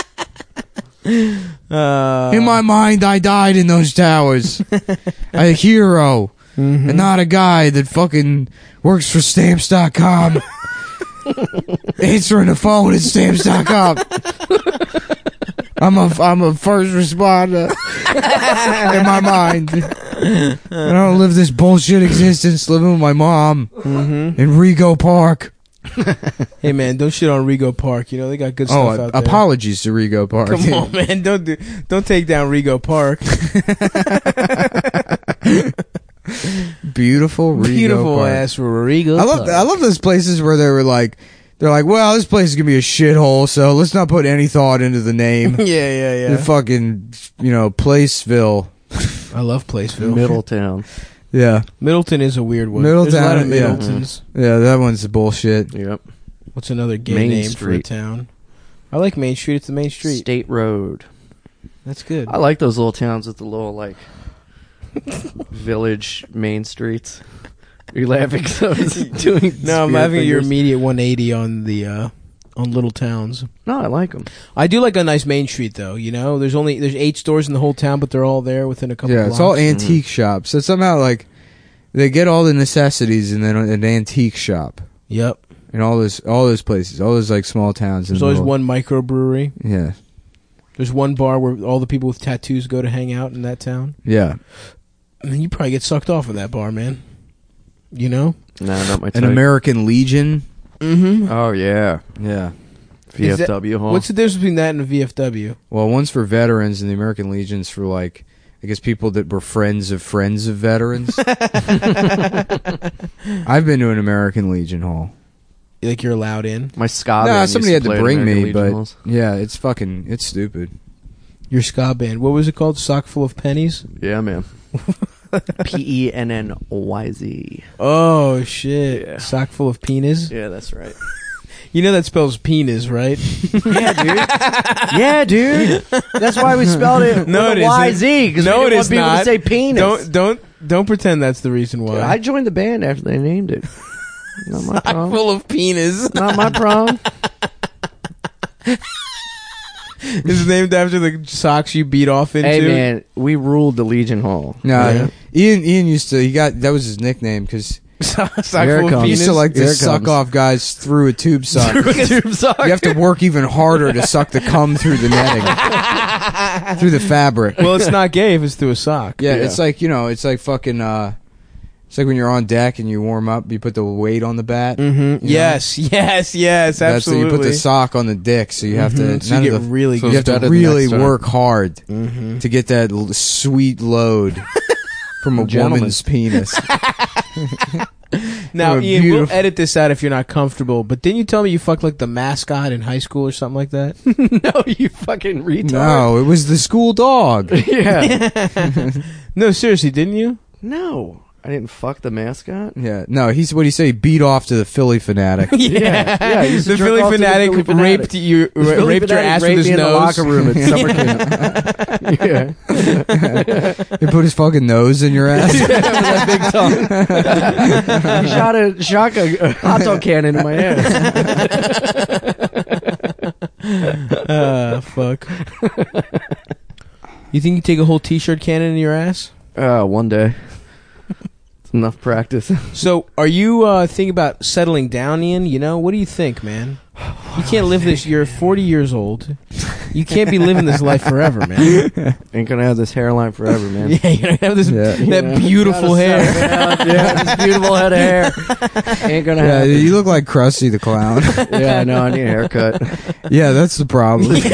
Uh, In my mind, I died in those towers. A hero, mhm. and not a guy that fucking works for stamps dot com. Answering the phone at stamps dot com. I'm a, I'm a first responder in my mind. I don't live this bullshit existence living with my mom Mhm. in Rego Park. Hey man, don't shit on Rego Park. You know they got good Oh, stuff out there. apologies to Rego Park. Come on, man. Don't do. Don't take down Rego Park. Beautiful Rego Beautiful Park. ass Rego. I love I love those places where they were like, they're like, well, this place is gonna be a shithole, so let's not put any thought into the name. Yeah, yeah, The yeah. fucking, you know, Placeville. I love Placeville. Middletown. Yeah, Middleton is a weird one. Middletown, There's a lot of yeah. Middletons. yeah, that one's bullshit. Yep. What's another gay Main name for a Street. town? I like Main Street. It's the Main Street. State Road. That's good. I like those little towns with the little like village main streets. Are you laughing? 'Cause I was doing No, I'm spirit having your fingers. immediate one eighty on the uh, on little towns. No, I like them. I do like a nice Main Street though. You know, there's only there's eight stores in the whole town, but they're all there within a couple. Yeah, blocks. it's all antique shops. So somehow, like, they get all the necessities and then an antique shop Yep. in all those all those places, all those like small towns. in There's the always middle. one microbrewery. Yeah, There's one bar where all the people with tattoos go to hang out in that town. yeah. And then you probably get sucked off in that bar, man. You know? No, not my type. An American Legion. Mm-hmm. Oh yeah, Yeah. V F W hall. What's the difference between that and a V F W? Well, one's for veterans, and the American Legion's for like, I guess people that were friends of friends of veterans. I've been to an American Legion hall. Like you're allowed in? My ska No, band somebody used had to play at bring American me, Legion but halls. yeah, it's fucking, it's stupid. Your ska band. What was it called? Sock full of pennies? Yeah, man. P E N N Y Z. Oh, shit. Yeah. Sock full of penis? Yeah, that's right. You know that spells penis, right? Yeah, dude. Yeah, dude. That's why we spelled it No, with it a Y isn't. Z, because No, we it didn't is want people not. to say penis. Don't don't don't pretend that's the reason why. Dude, I joined the band after they named it. Not my Sock problem. full of penis. Not my problem. Is named after the socks you beat off into? Hey, man, we ruled the Legion Hall. No, Yeah. Ian. Ian used to. He got that was his nickname because Sock Here it full of comes. he penis. used to like to Here it suck comes. off guys through a tube sock. Tube sock. You have to work even harder to suck the cum through the netting, through the fabric. Well, it's not gay if it's through a sock. Yeah, Yeah. it's like, you know, it's like fucking. uh It's like when you're on deck and you warm up, you put the weight on the bat. Mm-hmm. Yes, yes, yes, That's absolutely. you put the sock on the dick, so you have Mhm. to. So you none get of the, really So you good. have to better the really next time. work hard Mm-hmm. to get that l- sweet load from a Gentlemen. woman's penis. Now, What a Ian, we'll beautiful- edit this out if you're not comfortable. But didn't you tell me you fucked like the mascot in high school or something like that? No, you fucking retard. No, it was the school dog. Yeah. No, seriously, didn't you? No. I didn't fuck the mascot. Yeah, no, he's what do you say? He beat off to the Philly fanatic. Yeah. Yeah, he used to the jerk Philly off to the fanatic Philly fanatic. raped you, The Philly raped your fanatic ass raped with his me in the nose. locker room at summer camp. Yeah. He put his fucking nose in your ass. With that big tongue. He shot a shotgun a hot dog cannon in my ass. Ah, fuck. You think you take a whole t-shirt cannon in your ass? Uh, one day. It's enough practice. So, are you uh, thinking about settling down, Ian? You know, what do you think, man? You can't live this. You're forty years old. You can't be living this life forever, man. Ain't gonna have this hairline forever, man. Yeah, you're gonna have this Yeah. that You know, beautiful gotta hair. settle down. Yeah, this beautiful head of hair. Ain't gonna Yeah, happen. you look like Krusty the Clown. Yeah, I know. I need a haircut. Yeah, that's the problem. Is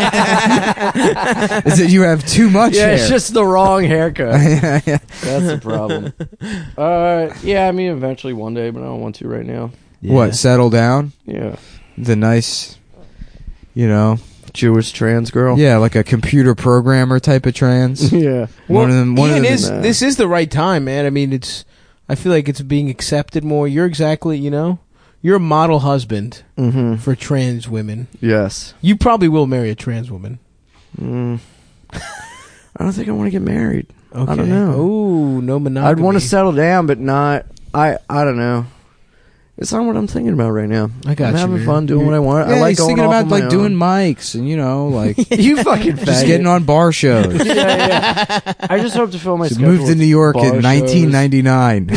that you have too much Yeah, hair. it's just the wrong haircut. Yeah, yeah. That's the problem. Uh, yeah, I mean, eventually one day, but I don't want to right now. What, settle down? Yeah. The nice, you know, Jewish trans girl. yeah, like a computer programmer type of trans. Yeah. Well, one of them. One Ian of them. is uh, this is the right time, man. I mean, it's. I feel like it's being accepted more. You're exactly, you know, you're a model husband Mm-hmm. for trans women. Yes. You probably will marry a trans woman. Mm. I don't think I want to get married. Okay. I don't know. Oh, no monogamy. I'd want to settle down, but not. I. I don't know. It's not what I'm thinking about right now. I got I'm you, having man. fun doing what I want. Yeah, I like he's going thinking off about on my like doing own. mics and you know, like You fucking just faggot. getting on bar shows. Yeah, yeah. I just hope to fill my She schedule. moved to with New York bar in nineteen shows. ninety-nine.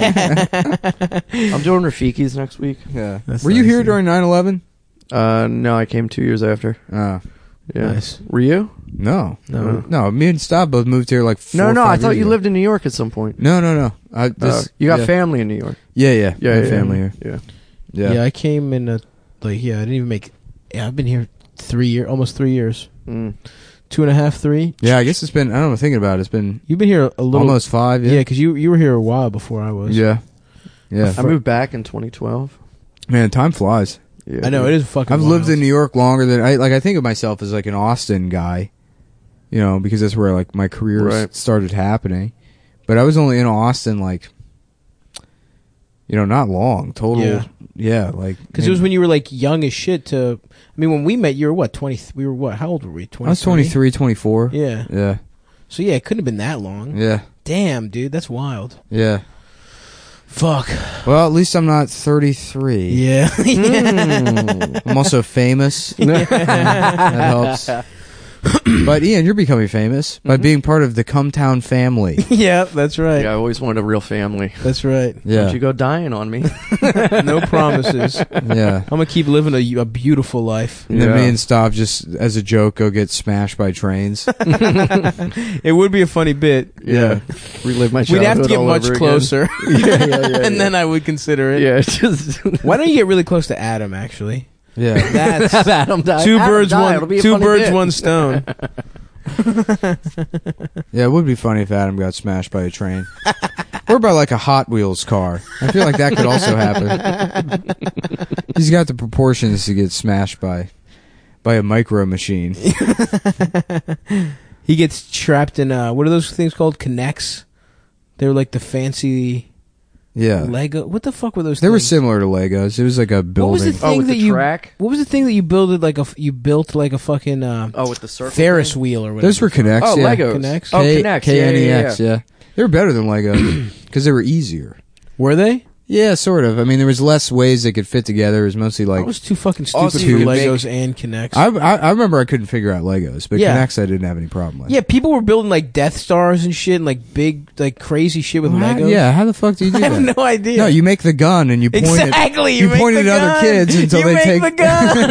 I'm doing Rafiki's next week. Yeah. That's Were you nice, here yeah. during nine eleven? Uh, no, I came two years after. Uh, Yeah. Nice. Were you? no. No. No, me and Stav both moved here like four No, or no. I five thought years you ago. lived in New York at some point. No, no, no. I Uh, this, you got yeah. family in New York. Yeah, yeah. Yeah, I have yeah, family yeah. here. Yeah. Yeah. Yeah. I came in a like yeah. I didn't even make. Yeah, I've been here three years, almost three years, Mm. two and a half, three. Yeah, I guess it's been, I don't know, thinking about it, it's been You've been here a little. almost five, Yeah, yeah. because you you were here a while before I was. Yeah. Yeah. I moved back in twenty twelve. Man, time flies. Yeah, I know dude. it is fucking. I've wild. lived in New York longer than I like. I think of myself as like an Austin guy, you know, because that's where like my career Right. started happening. But I was only in Austin like, you know, not long. Total, Yeah. yeah, like Because it was when you were like young as shit. To I mean, when we met, you were what twenty? We were what? How old were we? twenty. I was twenty-three, twenty-four. Yeah. yeah, So yeah, it couldn't have been that long. yeah, Damn, dude, that's wild. yeah. Fuck. Well, at least I'm not thirty-three. Yeah. Mm. I'm also famous. That helps. But Ian, you're becoming famous by Mhm. being part of the Cumtown family. Yeah, that's right. Yeah, I always wanted a real family. That's right. Yeah, Don't you go dying on me. No promises. yeah. I'm gonna keep living a, a beautiful life. And then Yeah. me and Stav just, as a joke, go get smashed by trains. It would be a funny bit. Yeah. Relive my We'd have to childhood get all much over again. closer, yeah, yeah, yeah. and yeah. then I would consider it. Yeah, it's just Why don't you get really close to Adam? Actually, Yeah. that's have Adam die. two Adam birds, die. It'll one be a two funny birds, bit. one stone. Yeah, it would be funny if Adam got smashed by a train. Or by like a Hot Wheels car. I feel like that could also happen. He's got the proportions to get smashed by by a micro machine. He gets trapped in uh, what are those things called? Connects. They're like the fancy Yeah. Lego. What the fuck were those? They were things? similar to Legos. It was like a building. What was the Oh, thing with that the you? track? What was the thing that you built like a f- you built like a fucking uh, Oh, with the circle. Ferris thing? wheel or whatever? Those were Connects. Oh, yeah. Legos. Connects? Oh, K- Connects. K Yeah, N E yeah, X, yeah. yeah. They were better than Legos because they were easier. Were they? Yeah, sort of. I mean, there was less ways they could fit together. It was mostly I like was too fucking stupid Also, for you could Legos make- and Connects. I, I I remember I couldn't figure out Legos, but Yeah. Connects I didn't have any problem with. yeah, people were building like Death Stars and shit, and like big, like crazy shit with Well, how- Legos. yeah, how the fuck do you do I that? have no idea. No, you make the gun and you point exactly. it. You, You, make point the it at gun. other kids until you they make take the gun,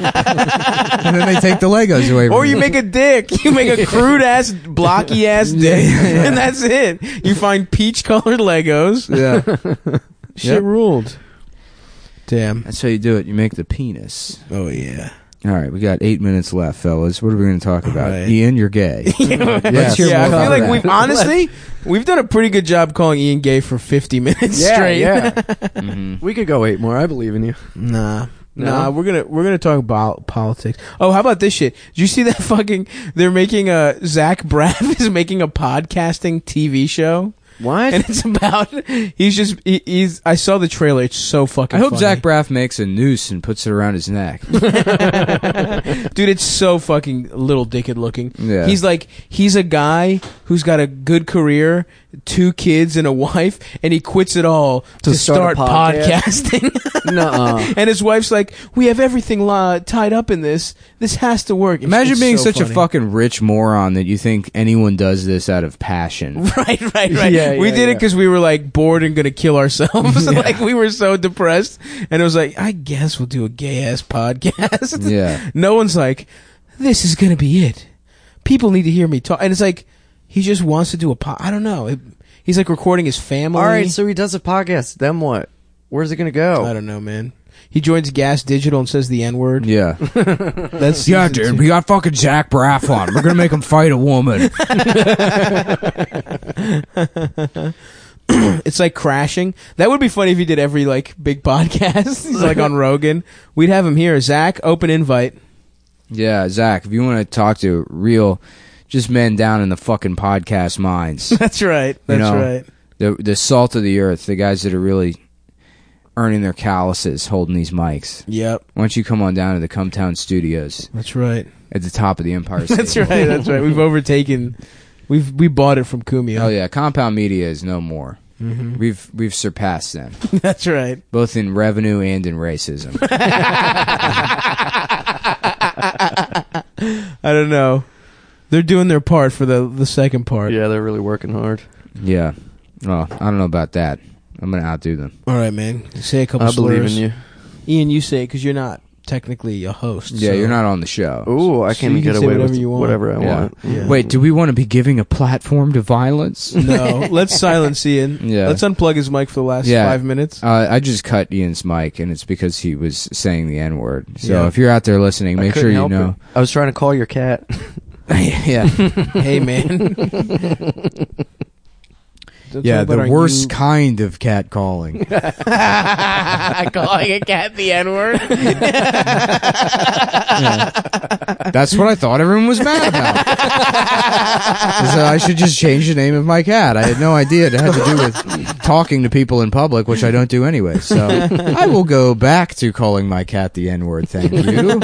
and then they take the Legos away from or you make a dick. You make a crude ass, blocky ass dick, Yeah, yeah, yeah. and that's it. You find peach colored Legos. Yeah, Shit Yep. ruled. Damn. that's how you do it. You make the penis. Oh yeah. All right, we got eight minutes left, fellas. What are we going to talk about? Right. Ian, you're gay. Let's hear yeah, I more feel about like that. we've honestly we've done a pretty good job calling Ian gay for fifty minutes Yeah, straight. yeah. Mhm. We could go eight more. I believe in you. Nah. No? Nah, we're gonna we're gonna talk about politics. Oh, how about this shit? Did you see that fucking? They're making a Zach Braff is making a podcasting T V show, What? and it's about he's just he, he's. I saw the trailer. It's so fucking. I hope funny. Zach Braff makes a noose and puts it around his neck. Dude, it's so fucking little dickhead looking. Yeah. He's like he's a guy who's got a good career, two kids and a wife, and he quits it all to, To start start, a podcast? podcasting. Nuh-uh. And his wife's like, "We have everything la- tied up in this. This has to work." It's- Imagine it's being so such a funny. fucking rich moron that you think anyone does this out of passion. Right, right, right. Yeah, we yeah, did it yeah. because we were like bored and gonna kill ourselves. Like we were so depressed, and it was like, I guess we'll do a gay ass podcast. Yeah. No one's like, this is gonna be it. People need to hear me talk, and it's like he just wants to do a pod. I don't know. It, he's like recording his family. All right, so he does a podcast. Then what? Where's it gonna go? I don't know, man. He joins Gas Digital and says the N word. Yeah. That's Yeah, season dude, two. we got fucking Zach Braff on. We're gonna make him fight a woman. It's like Crashing. That would be funny if he did every like big podcast. He's like on Rogan. We'd have him here. Zach, open invite. Yeah, Zach, if you want to talk to real, just men down in the fucking podcast mines, That's right. That's know, right. the the salt of the earth, the guys that are really earning their calluses holding these mics. Yep. Why don't you come on down to the Cumtown Studios That's right. at the top of the Empire State? That's right. That's right. We've overtaken. We've we bought it from Kumio. Oh yeah, Compound Media is no more. Mhm. We've we've surpassed them, That's right. both in revenue and in racism. I don't know. They're doing their part for the the second part. Yeah, they're really working hard. Yeah. Well, I don't know about that. I'm gonna outdo them. All right, man. Say a couple I believe slurs. in you. Ian, you say because you're not technically a host. Yeah, so- you're not on the show. Ooh, I So can you can get say away whatever with you want. whatever I Yeah. want. Yeah. Wait, do we want to be giving a platform to violence? No, let's silence Ian. Yeah. Let's unplug his mic for the last Yeah. five minutes. Uh, I just cut Ian's mic, and it's because he was saying the N word. So Yeah. if you're out there listening, I make couldn't sure you help know. it. I was trying to call your cat. yeah, Hey, man. Don't yeah, talk about the our worst new- kind of cat calling. Calling a cat the N word. That's what I thought everyone was mad about. Is that I should just change the name of my cat. I had no idea it had to do with talking to people in public, which I don't do anyway. So I will go back to calling my cat the N word. Thank you.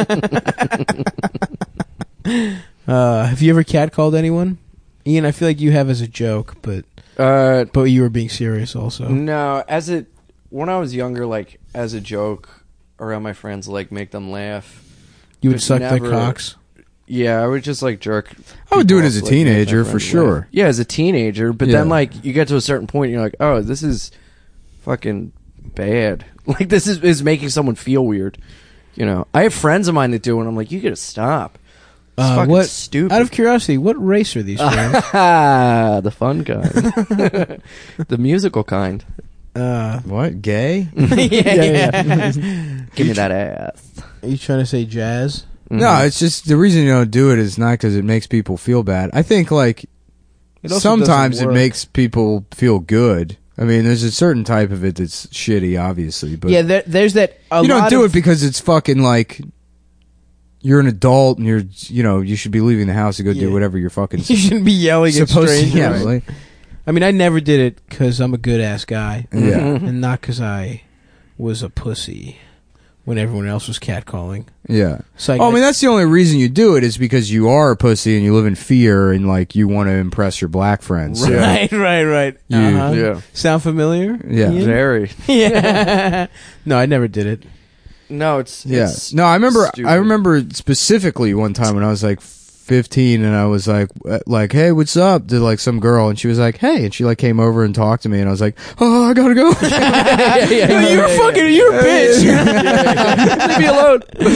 Uh, have you ever cat called anyone? Ian, I feel like you have as a joke, but Uh, but you were being serious also. no, as it when I was younger, like as a joke around my friends, like make them laugh. You would but suck their never- cocks. Yeah, I would just like jerk. I would do it people as a off, like, make my teenager for friends sure. laugh. Yeah, as a teenager, but Yeah. then like you get to a certain point, and you're like, oh, this is fucking bad. Like this is is making someone feel weird. You know, I have friends of mine that do, it, and I'm like, you gotta stop. It's Uh, fucking what? stupid. Out of curiosity, what race are these friends? Ah, the fun kind, the musical kind. uh, What? Gay? yeah, yeah. Give me that ass. Are you trying to say jazz? No, Mhm. it's just the reason you don't do it is not because it makes people feel bad. I think like It also sometimes doesn't it work. makes people feel good. I mean, there's a certain type of it that's shitty, obviously, but Yeah, there, there's that. A you don't lot do of, it because it's fucking like you're an adult and you're, you know, you should be leaving the house to go Yeah. do whatever you're fucking You shouldn't be yelling at supposed to. strangers. Yeah, like, I mean, I never did it because I'm a good ass guy, yeah. Mhm. and not because I was a pussy when everyone else was catcalling. Yeah. So I, Oh, I mean, that's the only reason you do it is because you are a pussy and you live in fear and like you want to impress your black friends. So, right, right, right. You- Uh-huh. Yeah, Sound familiar? Yeah. Ian? very. Yeah. No, I never did it. No, it's Yeah. It's No, I remember. stupid. I remember specifically one time when I was like fifteen, and I was like, uh, like, hey, what's up? To like some girl, and she was like, hey, and she like came over and talked to me, and I was like, oh, I gotta go. yeah, yeah, No, you're yeah, fucking, you're a bitch. Leave me alone.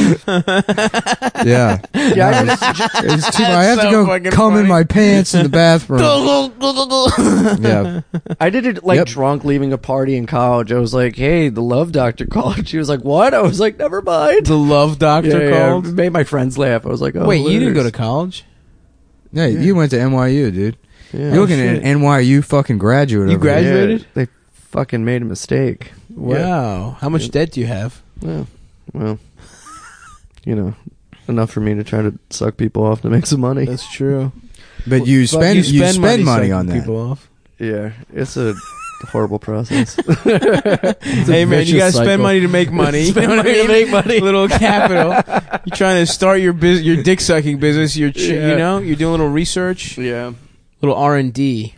yeah. Yeah, I just, It's too. I have so to go fucking cum in funny. my pants in the bathroom. yeah. I did it like Yep. drunk leaving a party in college. I was like, hey, the love doctor called. She was like, what? I was like, never mind. The love doctor Yeah, yeah, called. it made my friends laugh. I was like, oh, Wait, you didn't go to hilarious. college? Yeah. You went to N Y U, dude. Yeah. You're looking Oh, at shit. an N Y U fucking graduate. You over here. graduated? Yeah, they fucking made a mistake. Wow. How much Yeah. debt do you have? Yeah. Well, you know, enough for me to try to suck people off to make some money. That's true. But you Fuck, spend you spend, money sucking on that. people off. Yeah, it's a horrible process. Hey man, you vicious gotta cycle. spend money to make money. You Spend know what money I to mean? make money. Little capital. You're trying to start your bus- your dick sucking business. You're ch- Yeah. you know you're doing a little research, Yeah. little R and D.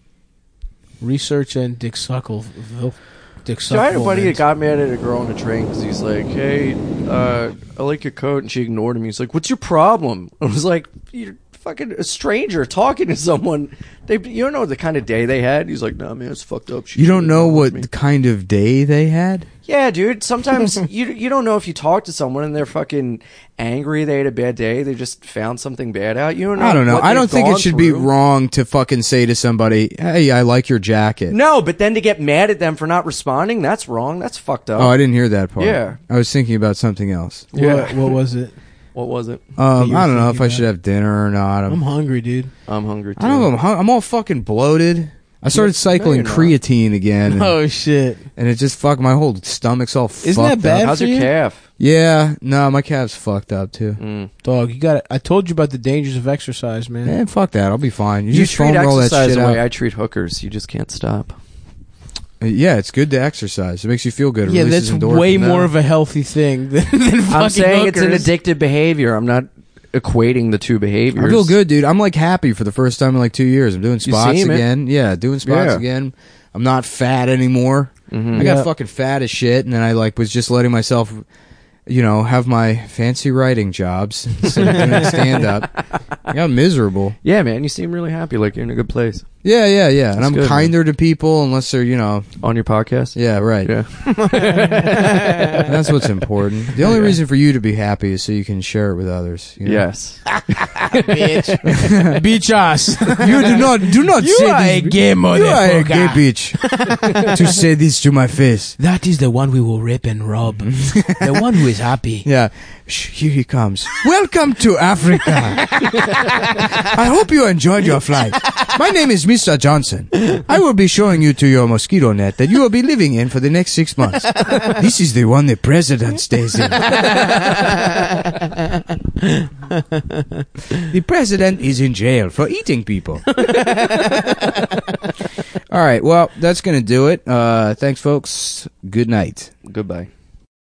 Research and dick suckle. Dick So I had a suckle. buddy that got mad at a girl on a train because he's like, "Hey, uh, I like your coat," and she ignored him. He's like, "What's your problem?" I was like, "You're fucking a stranger talking to someone. They, you don't know the kind of day they had." He's like, "No, man, it's fucked up." She You don't should've know acknowledged what me." kind of day they had. Yeah, dude. Sometimes you you don't know if you talk to someone and they're fucking angry. They had a bad day. They just found something bad out. You don't know. I don't know. what I they've don't think it gone should be through. wrong to fucking say to somebody, "Hey, I like your jacket." No, but then to get mad at them for not responding, that's wrong. That's fucked up. Oh, I didn't hear that part. Yeah. I was thinking about something else. What, what was it? What was it? Um, you were I don't know if thinking I about? should have dinner or not. I'm, I'm hungry, dude. I'm hungry too. I don't know. I'm, hung- I'm all fucking bloated. I started cycling you're not. creatine again, and, Oh shit! and it just fucked my whole stomach's all Isn't fucked that bad? up. How's for your you? calf? Yeah, no, my calf's fucked up too. Mm. Dog, you got. I told you about the dangers of exercise, man. Man, fuck that. I'll be fine. You, You just treat foam roll that exercise shit the way out. I treat hookers. You just can't stop. Uh, Yeah, it's good to exercise. It makes you feel good. It Yeah, releases that's endorphins. way No. more of a healthy thing than, than fucking I'm saying it's an hookers. addictive behavior. I'm not equating the two behaviors. I feel good, dude. I'm like happy for the first time in like two years. I'm doing spots seem it. again. Yeah, doing spots Yeah. again. I'm not fat anymore. Mhm. I got Yeah. fucking fat as shit, and then I like was just letting myself, you know, have my fancy writing jobs instead of doing stand up. I got miserable. Yeah, man, you seem really happy. Like you're in a good place Yeah, yeah, yeah. And That's I'm good, kinder to people unless they're, you know, on your podcast. yeah, right. Yeah. That's what's important. The only reason for you to be happy is so you can share it with others. You know? Yes. bitch. Bitch ass. You do not do not You say are this. a gay You are a motherfucker. gay bitch to say this to my face. That is the one we will rape and rob. The one who is happy. Yeah, Shh, here he comes. Welcome to Africa. I hope you enjoyed your flight. My name is Mister Johnson. I will be showing you to your mosquito net that you will be living in for the next six months. This is the one the president stays in. The president is in jail for eating people. All right, well, that's going to do it. Uh, thanks, folks. Good night. Goodbye.